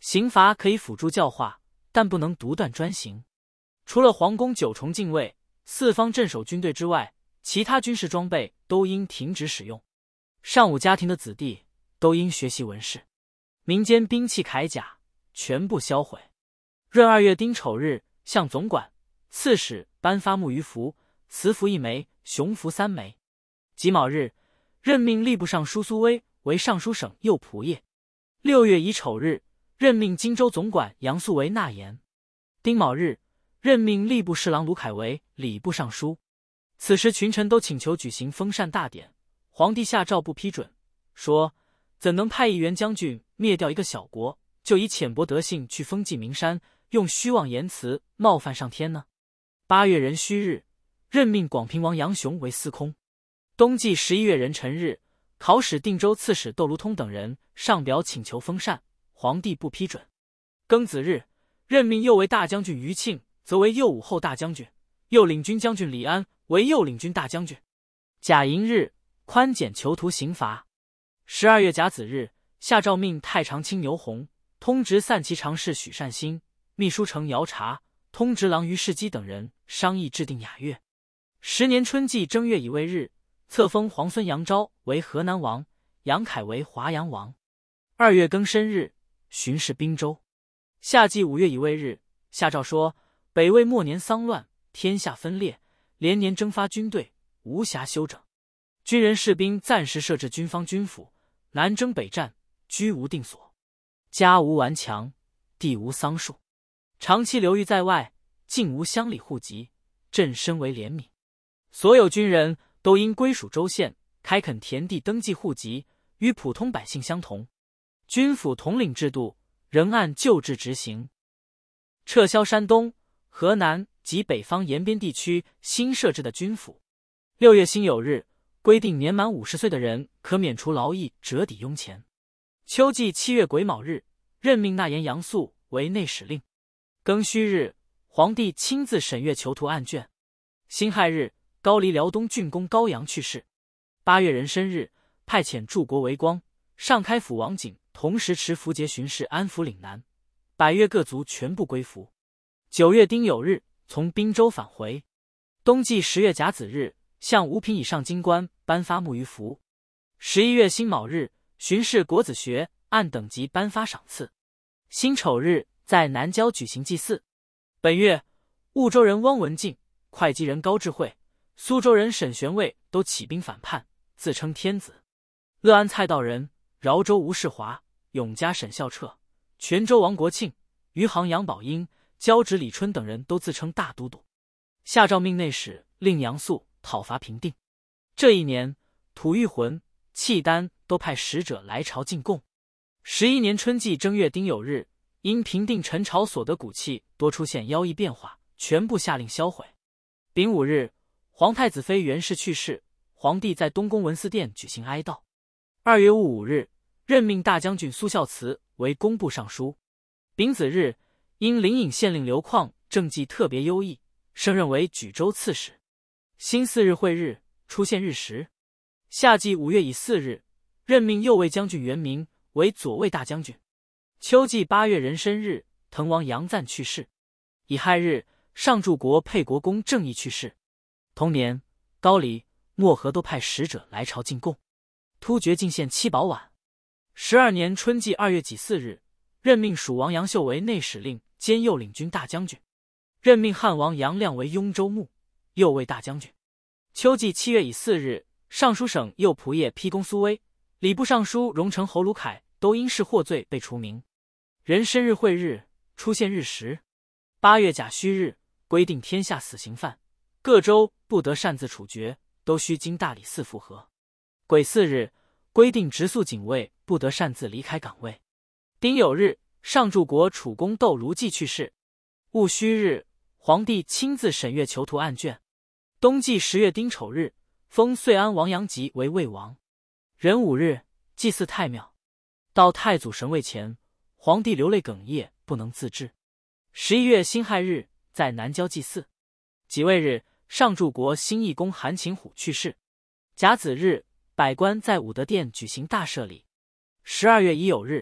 刑罚可以辅助教化，但不能独断专行。除了皇宫9重禁卫、4方镇守军队之外，其他军事装备都应停止使用。上武家庭的子弟都应学习文士。民间兵器铠甲全部销毁。闰2月丁丑日，向总管、刺史颁发木鱼符、瓷符1枚，雄符3枚。己卯日，任命吏部尚书苏威为尚书省右仆射。6月乙丑日，任命荆州总管杨素为纳言。丁卯日，任命吏部侍郎卢凯为礼部尚书。此时群臣都请求举行封禅大典，皇帝下诏不批准，说怎能派一员将军灭掉一个小国，就以浅薄德性去封记名山，用虚妄言辞冒犯上天呢？8月壬戌日，任命广平王杨雄为司空。冬季11月壬辰日，考使定州刺史窦卢通等人上表请求封禅，皇帝不批准。庚子日，任命右卫大将军余庆则为右武后大将军，右领军将军李安为右领军大将军。甲寅日，宽减囚徒刑罚。12月甲子日，下诏命太常卿牛弘、通直散骑常侍许善兴、秘书丞姚察、通直郎于世基等人商议制定雅乐。10年春季正月乙未日，册封皇孙杨昭为河南王，杨凯为华阳王。2月庚申日，巡视滨州。夏季5月乙未日，下诏说北魏末年丧乱，天下分裂，连年征发军队，无暇休整。军人士兵暂时设置军方军府，南征北战，居无定所，家无顽墙，地无桑树，长期流寓在外，竟无乡里户籍，朕深为怜悯。所有军人都应归属州县，开垦田地，登记户籍，与普通百姓相同。军府统领制度仍按旧制执行。撤销山东、河南及北方沿边地区新设置的军府。6月辛酉日，规定年满50岁的人可免除劳役，折抵庸钱。秋季7月癸卯日，任命纳言杨素为内史令。庚戌日，皇帝亲自审阅囚徒案卷。辛亥日，高丽辽东郡公高阳去世。8月壬申日，派遣柱国为光、上开府王景同时持符节巡视安抚岭南，百越各族全部归服。9月丁酉日，从滨州返回。冬季10月甲子日，向5品以上京官颁发木鱼符。11月辛卯日，巡视国子学，按等级颁发赏赐。辛丑日，在南郊举行祭祀。本月，婺州人汪文静、会稽人高智慧、苏州人沈玄卫都起兵反叛，自称天子。乐安蔡道人、饶州吴世华、永嘉沈孝彻、泉州王国庆、余杭杨宝英、交趾李春等人都自称大都督。下诏命内史令杨素讨伐平定。这一年，吐谷浑、契丹都派使者来朝进贡。11年春季正月丁酉日，因平定陈朝所得谷器多出现妖异变化，全部下令销毁。丙午日，皇太子妃袁氏去世，皇帝在东宫文祀殿举行哀悼。2月戊午日，任命大将军苏孝慈为工部尚书。丙子日，因灵隐县令刘旷政绩特别优异，升任为举州刺史。辛巳日会日，出现日食。夏季5月乙巳日，任命右卫将军袁明为左卫大将军。秋季8月壬申日，滕王杨赞去世。乙亥日，上柱国沛国公郑义去世。同年，高丽、漠河都派使者来朝进贡。突厥进献七宝碗。12年春季2月己巳日，任命蜀王杨秀为内史令兼右领军大将军。任命汉王杨亮为雍州牧、右卫大将军。秋季7月乙巳日，尚书省右仆射批公苏威、礼部尚书荣成侯卢凯都因事获罪被除名。壬申日会日，出现日食。8月甲戌日，规定天下死刑犯各州不得擅自处决，都须经大理寺复核。癸巳日，规定直宿警卫不得擅自离开岗位。丁酉日，上柱国楚公窦卢济去世。戊戌日，皇帝亲自审阅囚徒案卷。冬季10月丁丑日，封遂安王杨吉为魏王。壬午日，祭祀太庙。到太祖神位前，皇帝流泪哽咽，不能自制。11月辛亥日，在南郊祭祀。己未日，上柱国新义公韩擒虎去世。甲子日，百官在武德殿举行大赦礼。12月乙酉日，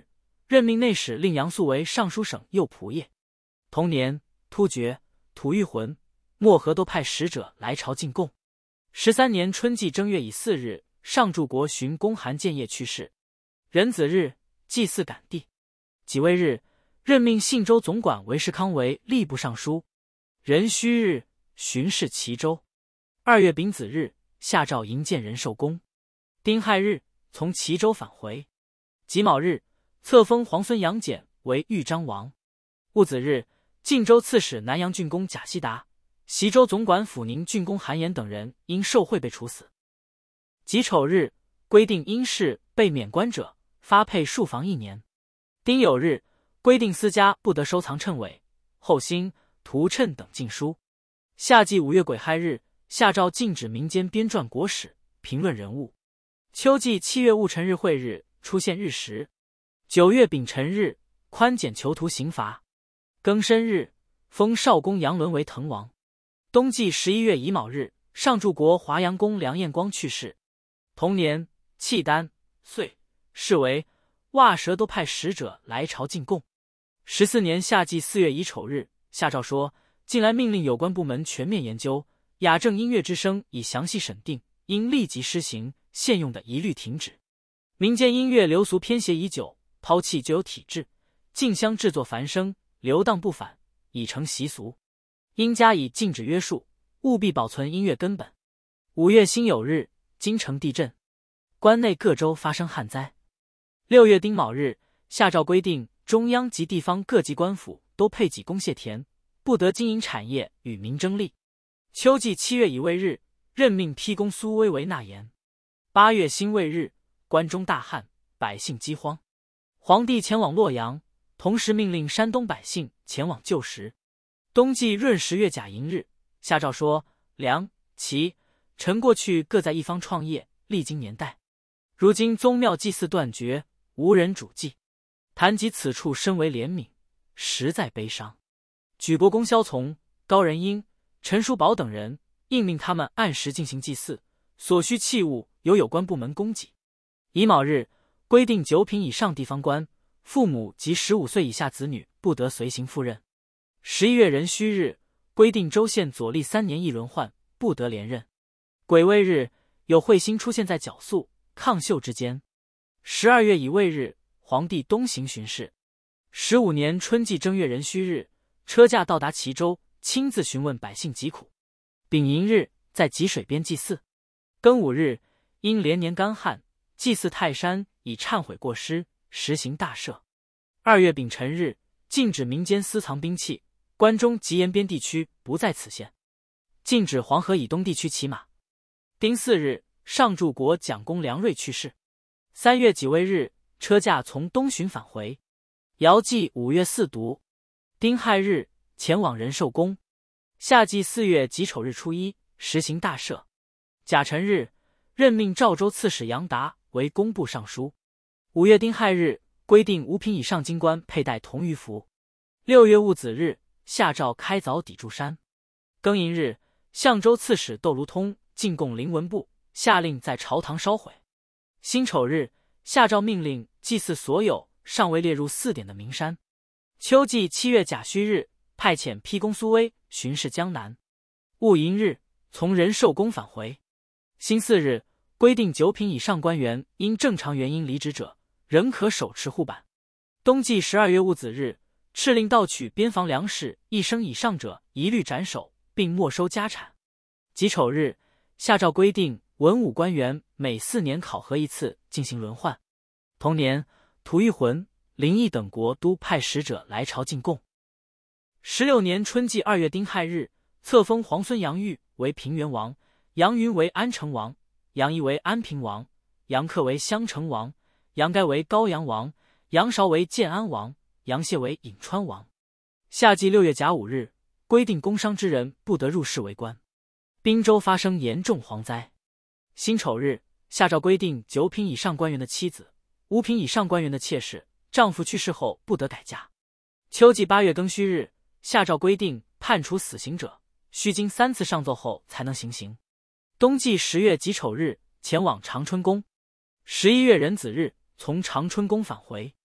任命内史令杨素为尚书省右仆射。同年，突厥、吐谷浑、漠河都派使者来朝进贡。13年春季正月乙巳日，上柱国巡公韩建业去世。壬子日，祭祀感帝。己未日，任命信州总管韦世康为吏部尚书。壬戌日，巡视齐州。2月丙子日，下诏营建仁寿宫。丁亥日，从齐州返回。己卯日，册封皇孙杨简为豫章王。戊子日，晋州刺史南阳郡公贾希达、习州总管抚宁郡公韩延等人因受贿被处死。己丑日，规定因事被免官者发配戍防1年。丁酉日，规定私家不得收藏谶纬、后星、图谶等禁书。夏季5月癸亥日，下诏禁止民间编撰国史、评论人物。秋季7月戊辰日晦日，出现日食。9月丙辰日，宽减囚徒刑罚。庚申日，封少公杨伦为滕王。冬季11月乙卯日，上柱国华阳公梁彦光去世。同年，契丹、遂、是为袜舌都派使者来朝进贡。14年夏季4月乙丑日，下诏说，近来命令有关部门全面研究雅正音乐之声，以详细审定，应立即施行，现用的一律停止。民间音乐流俗偏邪已久，抛弃旧有体制，竞相制作繁声，流荡不返，已成习俗，应加以禁止约束，务必保存音乐根本。5月辛酉日，京城地震，关内各州发生旱灾。6月丁卯日，下诏规定中央及地方各级官府都配给公谢田，不得经营产业与民争利。秋季7月乙未日，任命批公苏威为纳言。8月辛未日，关中大旱，百姓饥荒。皇帝前往洛阳，同时命令山东百姓前往救食。冬季闰10月甲寅日，下诏说，梁、齐、陈过去各在一方创业，历经年代，如今宗庙祭祀断绝，无人主祭，谈及此处，深为怜悯，实在悲伤。举国公萧从、高仁英、陈叔宝等人，应命他们按时进行祭祀，所需器物由有关部门供给。乙卯日，规定9品以上地方官，父母及15岁以下子女不得随行赴任。11月壬戌日，规定州县左吏3年一轮换，不得连任。癸未日，有彗星出现在角宿、抗秀之间。12月乙未日，皇帝东行巡视。15年春季正月壬戌日，车驾到达齐州，亲自询问百姓疾苦。丙寅日，在济水边祭祀。庚午日，因连年干旱，祭祀泰山，以忏悔过失，实行大赦。2月丙辰日，禁止民间私藏兵器，关中及延边地区不在此限。禁止黄河以东地区骑马。丁巳日，上柱国蒋公梁瑞去世。3月己未日，车驾从东巡返回。尧祭5月4读。丁亥日，前往仁寿宫。夏季4月己丑日初一，实行大赦。甲辰日，任命赵州刺史杨达为工部尚书。5月丁亥日，规定5品以上京官佩戴铜鱼服。6月戊子日，下诏开凿砥柱山。庚寅日，相州刺史窦卢通进贡灵文部，下令在朝堂烧毁。辛丑日，下诏命令祭祀所有尚未列入4典的名山。秋季7月甲戌日，派遣批公苏威巡视江南。戊寅日，从仁寿宫返回。辛巳日，规定9品以上官员因正常原因离职者，仍可手持护板。冬季12月戊子日，敕令盗取边防粮食1升以上者，一律斩首，并没收家产。己丑日，下诏规定文武官员每4年考核一次，进行轮换。同年，吐谷浑、临邑等国都派使者来朝进贡。16年春季2月丁亥日，册封皇孙杨玉为平原王，杨云为安成王，杨仪为安平王，杨克为襄城王，杨该为高阳王，杨韶为建安王，杨谢为颍川王。夏季6月甲午日，规定工商之人不得入仕为官。滨州发生严重蝗灾。辛丑日，下诏规定9品以上官员的妻子、5品以上官员的妾室，丈夫去世后不得改嫁。秋季8月庚戌日，下诏规定判处死刑者，须经3次上奏后才能行刑。冬季10月己丑日，前往长春宫。11月壬子日，从长春宫返回。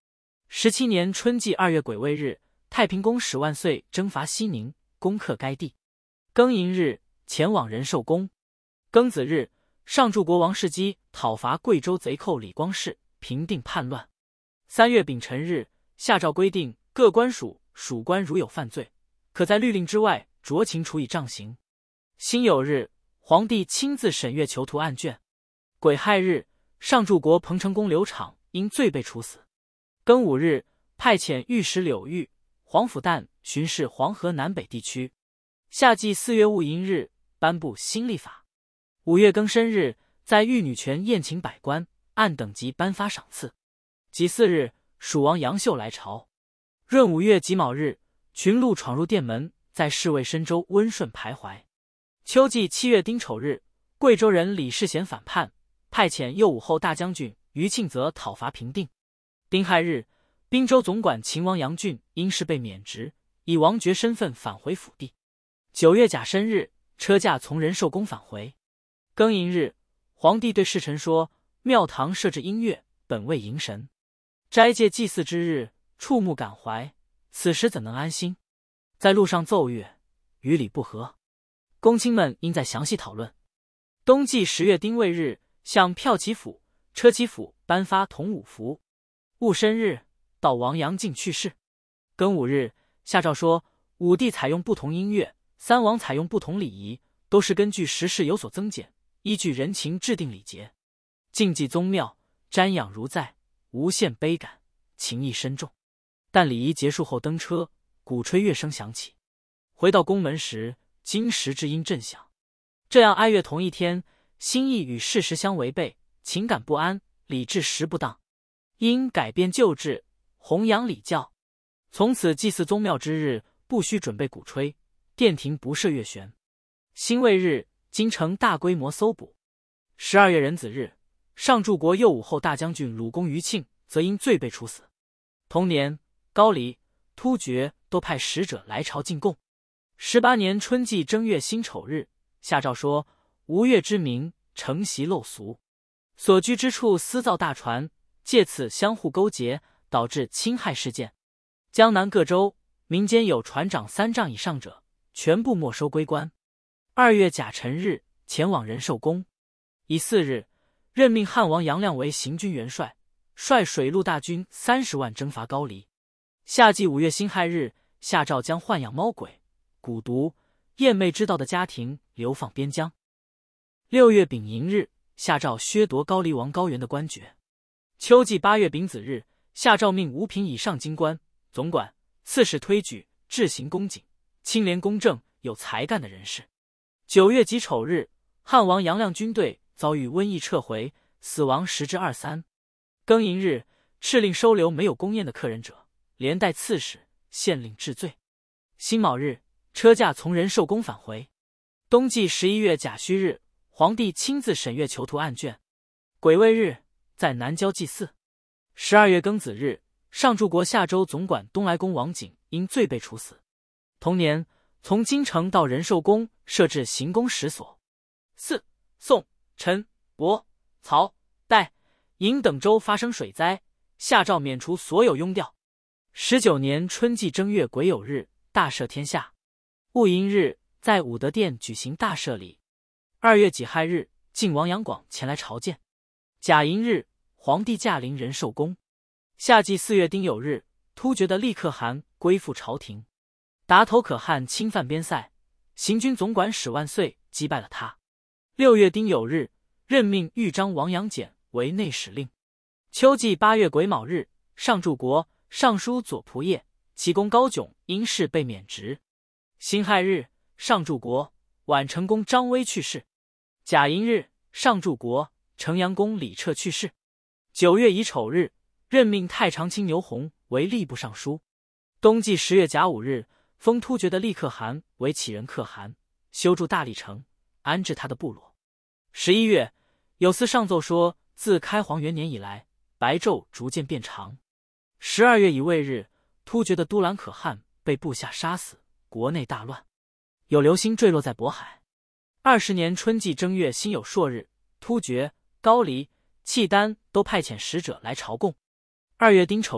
17年春季2月癸未日，太平公使万岁征伐西宁，攻克该地。庚寅日，前往仁寿宫。庚子日，上柱国王世基讨伐贵州贼寇李光世，平定叛乱。3月丙辰日，下诏规定各官属属官如有犯罪，可在律令之外酌情处以杖刑。辛酉日，皇帝亲自审阅囚徒案卷。癸亥日，上柱国彭城公刘昶因罪被处死。庚午日，派遣御史柳玉、黄甫旦巡视黄河南北地区。夏季4月戊寅日，颁布新历法。5月庚申日，在御女权宴请百官，按等级颁发赏赐。己巳日，蜀王杨秀来朝。闰5月己卯日，群鹿闯入殿门，在侍卫深州温顺徘徊。秋季7月丁丑日，贵州人李世贤反叛，派遣右武后大将军于庆泽讨伐平定。丁亥日，滨州总管秦王杨俊因事被免职，以王爵身份返回府地。9月甲申日，车驾从仁寿宫返回。庚寅日，皇帝对侍臣说：庙堂设置音乐，本为迎神，斋戒祭祀之日，触目感怀，此时怎能安心？在路上奏乐，与礼不合，公卿们应再详细讨论。冬季10月丁未日，向骠骑府、车骑府颁发同五服。戊申日，到王阳靖去世。庚午日，下诏说武帝采用不同音乐，三王采用不同礼仪，都是根据时事有所增减，依据人情制定礼节。禁忌宗庙，瞻仰如在，无限悲感，情意深重。但礼仪结束后登车，鼓吹乐声响起。回到宫门时，金石之音震响。这样哀乐同一天，心意与事实相违背，情感不安，礼制实不当，应改变旧制，弘扬礼教。从此祭祀宗庙之日，不需准备鼓吹，殿庭不设乐弦。辛未日，京城大规模搜捕。12月壬子日，上柱国右武后大将军鲁公于庆则因罪被处死。同年，高黎、突厥都派使者来朝进贡。18年春季正月辛丑日，下诏说：吴越之民承袭陋俗，所居之处私造大船，借此相互勾结，导致侵害事件。江南各州民间有船长3丈以上者，全部没收归官。2月甲辰日，前往仁寿宫。乙巳日，任命汉王杨亮为行军元帅，率水陆大军30万征伐高黎。夏季5月辛亥日，下诏将豢养猫鬼、蛊毒、厌魅之道的家庭流放边疆。6月丙寅日，下诏削夺高黎王高原的官爵。秋季8月丙子日，下诏命5品以上京官、总管、刺史推举治行公谨、清廉公正、有才干的人士。9月己丑日，汉王杨亮军队遭遇瘟疫撤回，死亡10至23。庚寅日，敕令收留没有宫宴的客人者，连带刺史、县令治罪。辛卯日，车驾从仁寿宫返回。冬季11月甲戌日，皇帝亲自审阅囚徒案卷。癸未日，在南郊祭祀。12月庚子日，上柱国夏州总管东来公王景因罪被处死。同年，从京城到仁寿宫设置行宫使所。4、宋、陈、亳、曹、代、颍等州发生水灾，下诏免除所有庸调。19年春季正月癸酉日，大赦天下。戊寅日，在武德殿举行大赦礼。2月己亥日，晋王杨广前来朝见。甲寅日，皇帝驾临仁寿宫。夏季4月丁酉日，突厥的利可汗归附朝廷。达头可汗侵犯边塞，行军总管史万岁击败了他。6月丁酉日，任命豫章王杨简为内史令。秋季8月癸卯日，上柱国、尚书左仆射、齐公高炯因事被免职。辛亥日，上柱国、宛城公张威去世。甲寅日，上柱国、城阳公李彻去世。9月乙丑日，任命太常卿牛弘为吏部尚书。冬季10月甲午日，封突厥的利可汗为启仁可汗，修筑大历城，安置他的部落。11月，有司上奏说，自开皇元年以来，白昼逐渐变长。12月乙未日，突厥的都兰可汗被部下杀死，国内大乱，有流星坠落在渤海。20年春季正月辛酉朔日，突厥、高黎、契丹都派遣使者来朝贡。2月丁丑日，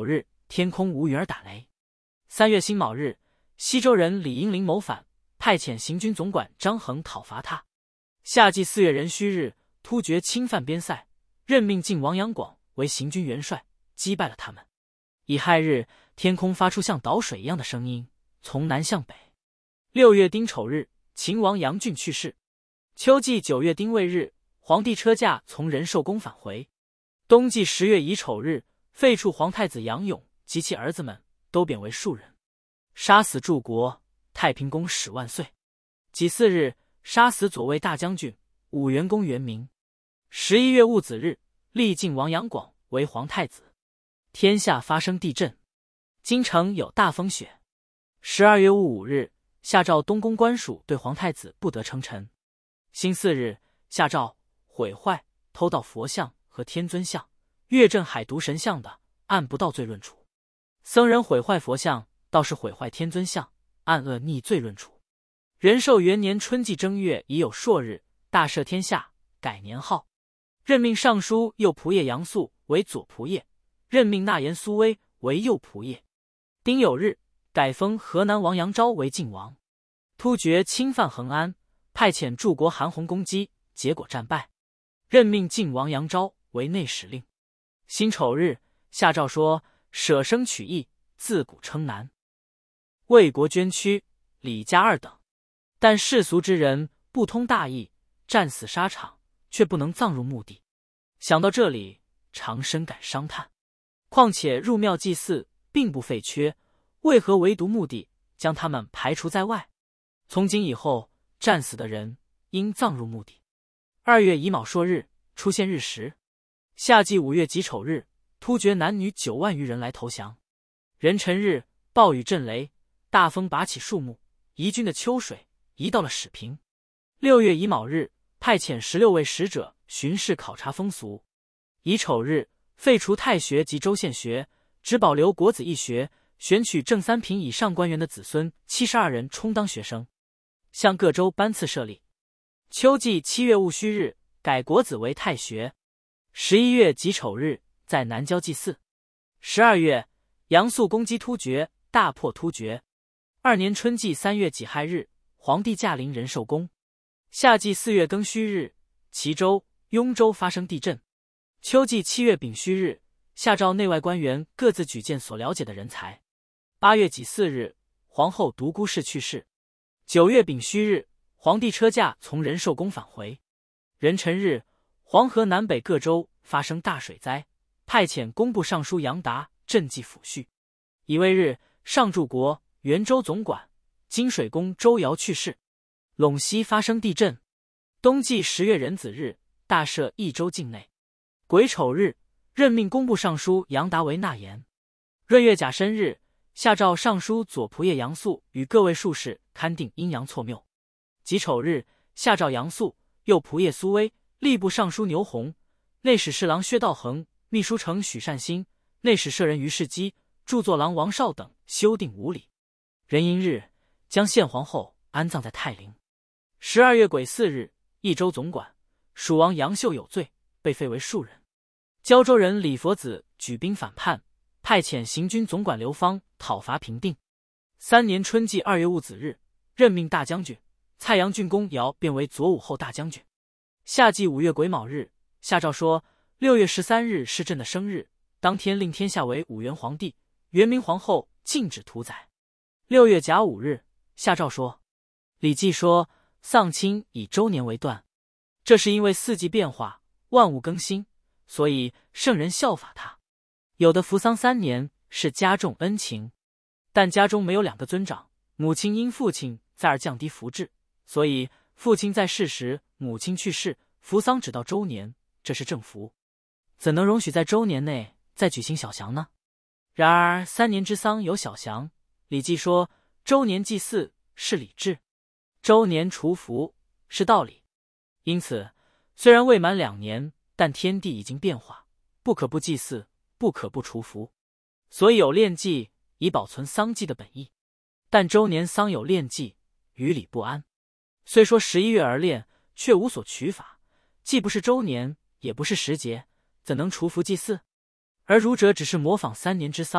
天空无云而打雷。3月辛卯日，西周人李英灵谋反，派遣行军总管张衡讨伐他。夏季4月壬戌日，突厥侵犯边塞，任命晋王杨广为行军元帅，击败了他们。乙亥日，天空发出像倒水一样的声音，从南向北。6月丁丑日，秦王杨俊去世。秋季9月丁未日，皇帝车驾从仁寿宫返回。冬季10月乙丑日，废黜皇太子杨勇及其儿子们，都贬为庶人。杀死柱国，太平公使万岁。己巳日，杀死左卫大将军武元公元明。11月戊子日，立晋王杨广为皇太子。天下发生地震，京城有大风雪。12月戊午日，下诏东宫官署对皇太子不得称臣。辛巳日，下诏毁坏、偷盗佛像和天尊像、越镇海渎神像的，按不道罪论处；僧人毁坏佛像、道士毁坏天尊像，按恶逆罪论处。仁寿元年春季正月已有朔日，大赦天下，改年号。任命尚书右仆射杨素为左仆射，任命纳言苏威为右仆射。丁酉日，改封河南王杨昭为晋王。突厥侵犯恒安，派遣柱国韩弘攻击，结果战败，任命晋王杨昭为内史令。辛丑日，下诏说舍生取义，自古称难。为国捐躯，李家二等。但世俗之人不通大义，战死沙场，却不能葬入墓地。想到这里，常深感伤叹。况且入庙祭祀并不废缺，为何唯独墓地将他们排除在外？从今以后，战死的人应葬入墓地。2月乙卯朔日，出现日食。夏季5月己丑日，突厥男女9万余人来投降。壬辰日，暴雨震雷，大风拔起树木，夷郡的秋水移到了始平。6月乙卯日，派遣16位使者巡视考察风俗。乙丑日，废除太学及州县学，只保留国子一学，选取正3品以上官员的子孙72人充当学生，向各州颁赐设立。秋季7月戊戌日，改国子为太学。11月己丑日，在南郊祭祀。12月，杨素攻击突厥，大破突厥。2年春季3月己亥日，皇帝驾临仁寿宫。夏季4月庚戌日，齐州、雍州发生地震。秋季7月丙戌日，下诏内外官员各自举荐所了解的人才。8月己巳日，皇后独孤氏去世。9月丙戌日，皇帝车驾从仁寿宫返回。壬辰日，黄河南北各州发生大水灾，派遣工部尚书杨达赈济抚恤。乙未日，上柱国、元州总管、金水公周尧去世。陇西发生地震。冬季10月壬子日，大赦益州境内。癸丑日，任命工部尚书杨达为纳言。闰月甲申日，下诏尚书左仆射杨素与各位术士勘定阴阳错谬。己丑日，下诏杨素、右仆射苏威、吏部尚书牛弘、内史侍郎薛道衡、秘书丞许善心、内史舍人于世基、著作郎王绍等修订五礼。壬寅日，将献皇后安葬在泰陵。12月癸巳日，益州总管蜀王杨秀有罪，被废为庶人。胶州人李佛子举兵反叛，派遣行军总管刘芳讨伐平定。3年春季2月戊子日，任命大将军蔡阳郡公尧变为左武后大将军。夏季5月癸卯日，下诏说6月13日是朕的生日，当天令天下为武元皇帝，元明皇后禁止屠宰。6月甲午日，下诏说礼记说丧亲以周年为断，这是因为四季变化，万物更新，所以圣人效法他。有的服丧3年是加重恩情，但家中没有2个尊长，母亲因父亲在而降低福制，所以父亲在世时母亲去世，服丧只到周年，这是正服，怎能容许在周年内再举行小降呢？然而3年之丧有小降，礼记说周年祭祀是礼制，周年除服是道理。因此虽然未满2年，但天地已经变化，不可不祭祀，不可不除服，所以有殓祭以保存丧祭的本意。但周年丧有殓祭，于理不安。虽说11月而殓，却无所取法，既不是周年，也不是时节，怎能除服祭祀？而儒者只是模仿3年之丧，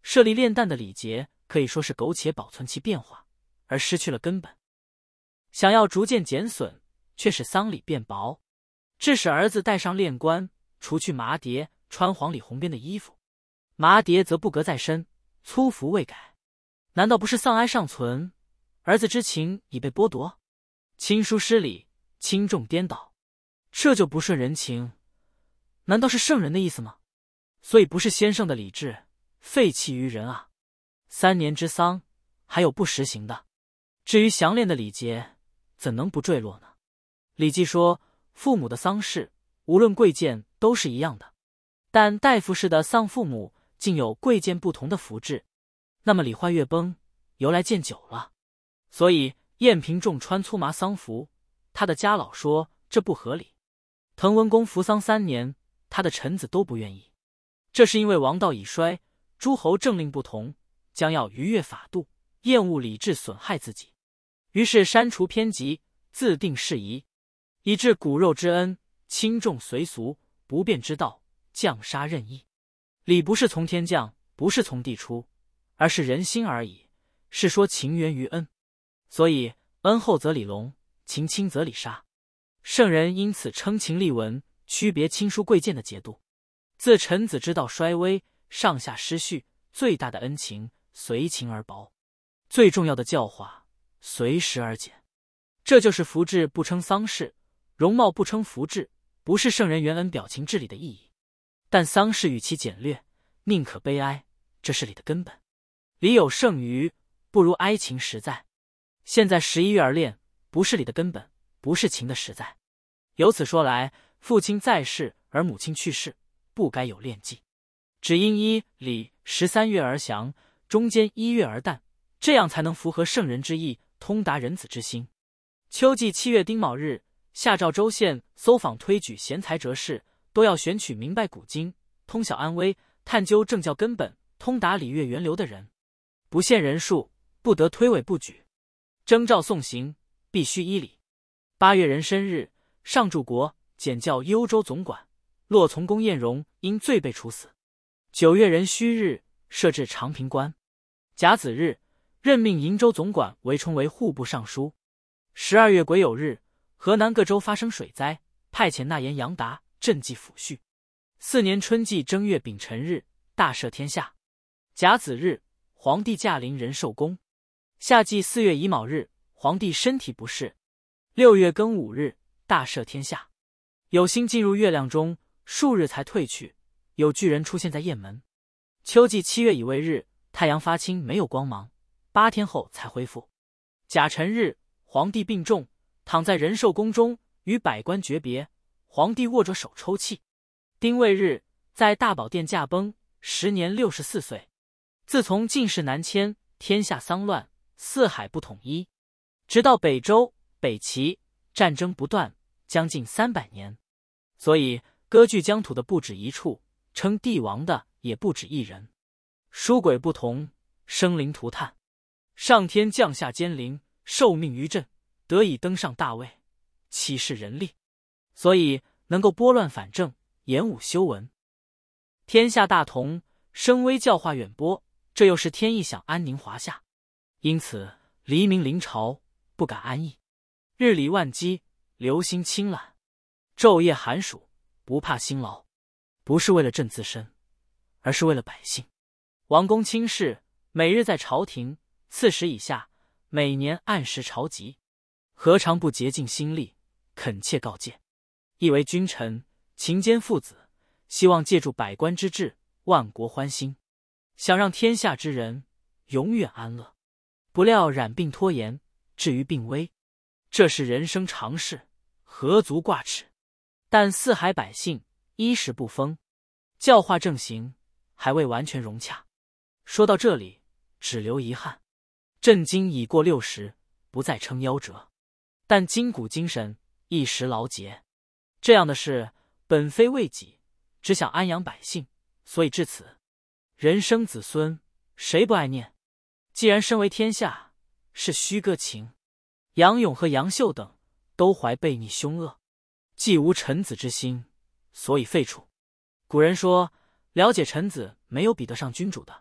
设立炼丹的礼节可以说是苟且保存其变化，而失去了根本。想要逐渐减损，却使丧礼变薄，致使儿子戴上炼冠，除去麻牒，穿黄里红边的衣服，麻牒则不革在身，粗服未改。难道不是丧哀尚存，儿子之情已被剥夺？亲疏失礼，轻重颠倒，这就不顺人情，难道是圣人的意思吗？所以不是先生的礼制，废弃于人啊！3年之丧，还有不实行的。至于详练的礼节，怎能不坠落呢？礼记说，父母的丧事，无论贵贱都是一样的，但大夫氏的丧父母竟有贵贱不同的服制，那么礼坏乐崩，由来见久了。所以晏平仲穿粗麻丧服，他的家老说这不合理。滕文公服丧3年，他的臣子都不愿意。这是因为王道已衰，诸侯政令不同，将要逾越法度，厌恶礼制，损害自己，于是删除偏急，自定事宜，以致骨肉之恩，轻重随俗，不变之道，降杀任意。礼不是从天降，不是从地出，而是人心而已，是说情源于恩。所以恩厚则礼隆，情轻则礼杀。圣人因此称情立文，区别亲疏贵贱的节度。自臣子之道衰微，上下失序，最大的恩情随情而薄，最重要的教化随时而减。这就是服制不称丧事，容貌不称服制，不是圣人原恩表情治理的意义。但丧事与其简略，宁可悲哀，这是礼的根本。礼有剩余，不如哀情实在。现在11月而练，不是礼的根本，不是情的实在。由此说来，父亲在世而母亲去世，不该有练祭，只应依礼13月而降，中间1月而诞，这样才能符合圣人之意，通达人子之心。秋季7月丁卯日，下诏州县搜访推举贤才哲士，都要选取明白古今、通晓安危、探究政教根本、通达礼乐源流的人，不限人数，不得推诿不举。征召送行，必须依礼。8月壬申日，上柱国检校幽州总管，骆从公晏荣因罪被处死。9月壬戌日，设置长平关。甲子日，任命瀛州总管韦冲为户部尚书。12月癸酉日，河南各州发生水灾，派遣纳言杨达赈济抚恤。4年春季正月丙辰日，大赦天下。甲子日，皇帝驾临仁寿宫。夏季4月乙卯日，皇帝身体不适。6月庚午日，大赦天下。有星进入月亮中，数日才退去，有巨人出现在雁门。秋季7月乙未日，太阳发青，没有光芒，8天后才恢复。甲辰日，皇帝病重，躺在仁寿宫中，与百官诀别，皇帝握着手抽泣。丁未日，在大宝殿驾崩，时年64岁。自从进士南迁，天下丧乱，四海不统一，直到北周、北齐，战争不断，将近300年。所以割据疆土的不止一处，称帝王的也不止一人。书轨不同，生灵涂炭。上天降下奸灵，受命于朕，得以登上大位，岂是人力？所以能够拨乱反正，演武修文，天下大同，声威教化远播，这又是天意想安宁华夏。因此黎民临朝，不敢安逸，日理万机，流星清懒，昼夜寒暑，不怕辛劳，不是为了朕自身，而是为了百姓。王公卿士每日在朝廷，4时以下，每年按时朝集，何尝不竭尽心力，恳切告诫？亦为君臣，勤兼父子，希望借助百官之治，万国欢心，想让天下之人永远安乐。不料染病拖延，至于病危，这是人生常事，何足挂齿？但四海百姓衣食不丰，教化正行，还未完全融洽。说到这里，只留遗憾。朕今已过60，不再称夭折，但筋骨精神一时劳竭。这样的事本非为己，只想安养百姓，所以至此。人生子孙，谁不爱念？既然身为天下，是虚歌情。杨勇和杨秀等都怀悖逆凶恶，既无臣子之心，所以废除。古人说，了解臣子没有比得上君主的，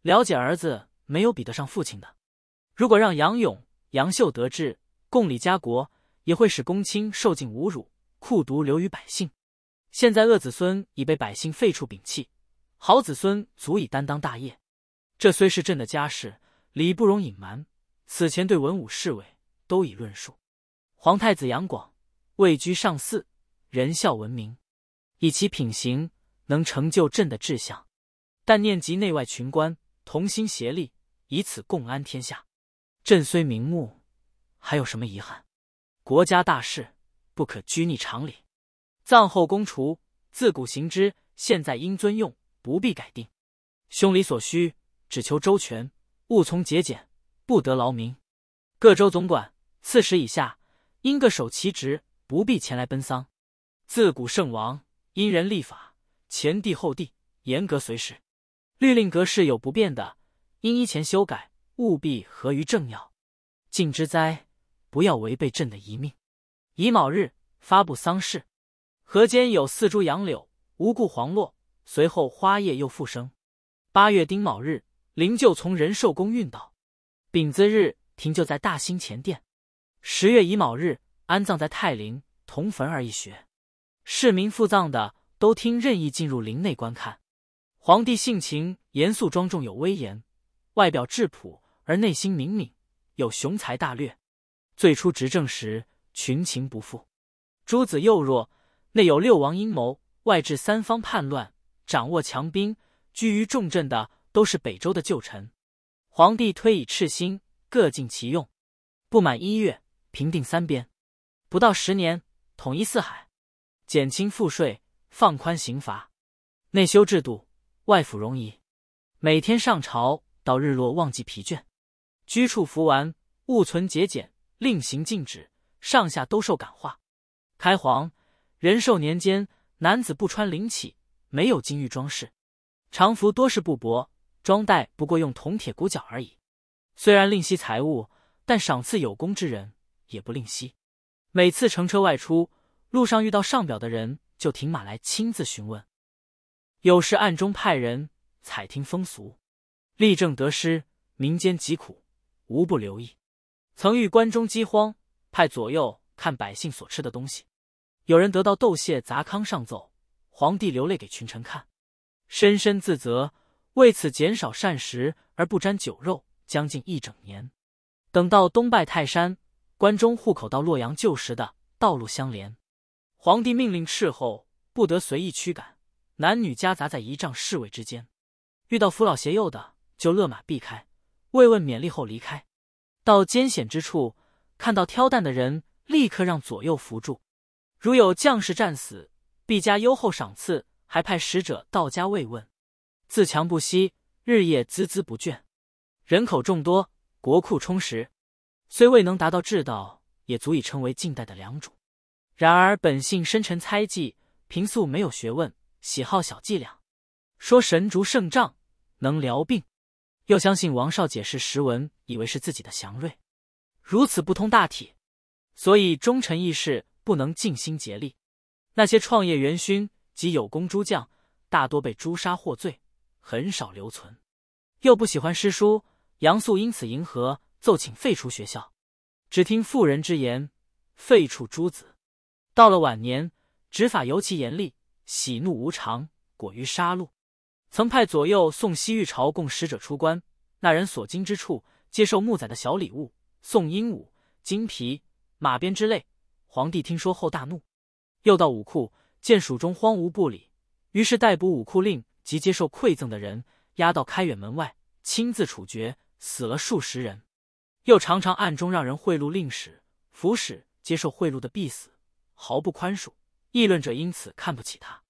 了解儿子没有比得上父亲的。如果让杨勇、杨秀得志，共理家国，也会使公卿受尽侮辱，酷毒流于百姓。现在恶子孙已被百姓废黜摒弃，好子孙足以担当大业。这虽是朕的家事，理不容隐瞒。此前对文武侍卫都已论述。皇太子杨广位居上嗣，仁孝闻名，以其品行能成就朕的志向。但念及内外群官同心协力，以此共安天下。朕虽明目，还有什么遗憾？国家大事，不可拘泥常理。葬后公除，自古行之，现在应遵用，不必改定。兄礼所需，只求周全，务从节俭，不得劳民。各州总管、刺史以下，应各守其职，不必前来奔丧。自古圣王，因人立法，前帝后帝，严格随时。律令格式有不便的，应依前修改，务必合于政要。敬之哉，不要违背朕的遗命。乙卯日发布丧事，河间有4株杨柳，无故黄落，随后花叶又复生。8月丁卯日，灵柩从仁寿宫运到，丙子日停柩在大兴前殿。10月乙卯日安葬在泰陵，同坟而一穴。市民赴葬的都听任意进入陵内观看。皇帝性情严肃庄重有威严，外表质朴而内心敏敏，有雄才大略。最初执政时群情不复，诸子幼弱，内有6王阴谋，外治3方叛乱，掌握强兵，居于重镇的都是北周的旧臣。皇帝推以赤心，各尽其用。不满1月，平定3边，不到10年，统一4海，减轻赋税，放宽刑罚，内修制度，外抚戎夷。每天上朝，到日落忘记疲倦。居处服完，务存节俭，令行禁止，上下都受感化。开皇仁寿年间，男子不穿绫绮，没有金玉装饰，常服多是布帛，装带不过用铜铁骨角而已。虽然吝惜财物，但赏赐有功之人也不吝惜。每次乘车外出，路上遇到上表的人，就停马来亲自询问。有时暗中派人采听风俗，立政得失，民间疾苦，无不留意。曾遇关中饥荒，派左右看百姓所吃的东西，有人得到豆屑杂糠上奏，皇帝流泪给群臣看，深深自责，为此减少膳食而不沾酒肉，将近1整年。等到东拜泰山，关中户口到洛阳旧时的道路相连，皇帝命令斥候不得随意驱赶，男女夹杂在仪仗侍卫之间，遇到扶老携幼的就勒马避开，慰问勉励后离开。到艰险之处，看到挑担的人，立刻让左右扶住。如有将士战死，必加优厚赏赐，还派使者到家慰问。自强不息，日夜孜孜不倦。人口众多，国库充实，虽未能达到治道，也足以称为近代的良主。然而本性深沉猜忌，平素没有学问，喜好小伎俩，说神烛圣杖能疗病，又相信王少解释时文，以为是自己的祥瑞，如此不通大体，所以忠臣义士不能尽心竭力。那些创业元勋及有功诸将，大多被诛杀获罪，很少留存。又不喜欢诗书，杨素因此迎合，奏请废除学校，只听妇人之言，废黜诸子。到了晚年，执法尤其严厉，喜怒无常，果于杀戮。曾派左右送西域朝贡使者出关，那人所经之处，接受木宰的小礼物，送鹦鹉、金皮、马鞭之类。皇帝听说后大怒。又到武库，见蜀中荒芜不理，于是逮捕武库令及接受馈赠的人，押到开远门外，亲自处决，死了数十人。又常常暗中让人贿赂令史、府使，接受贿赂的必死，毫不宽恕。议论者因此看不起他。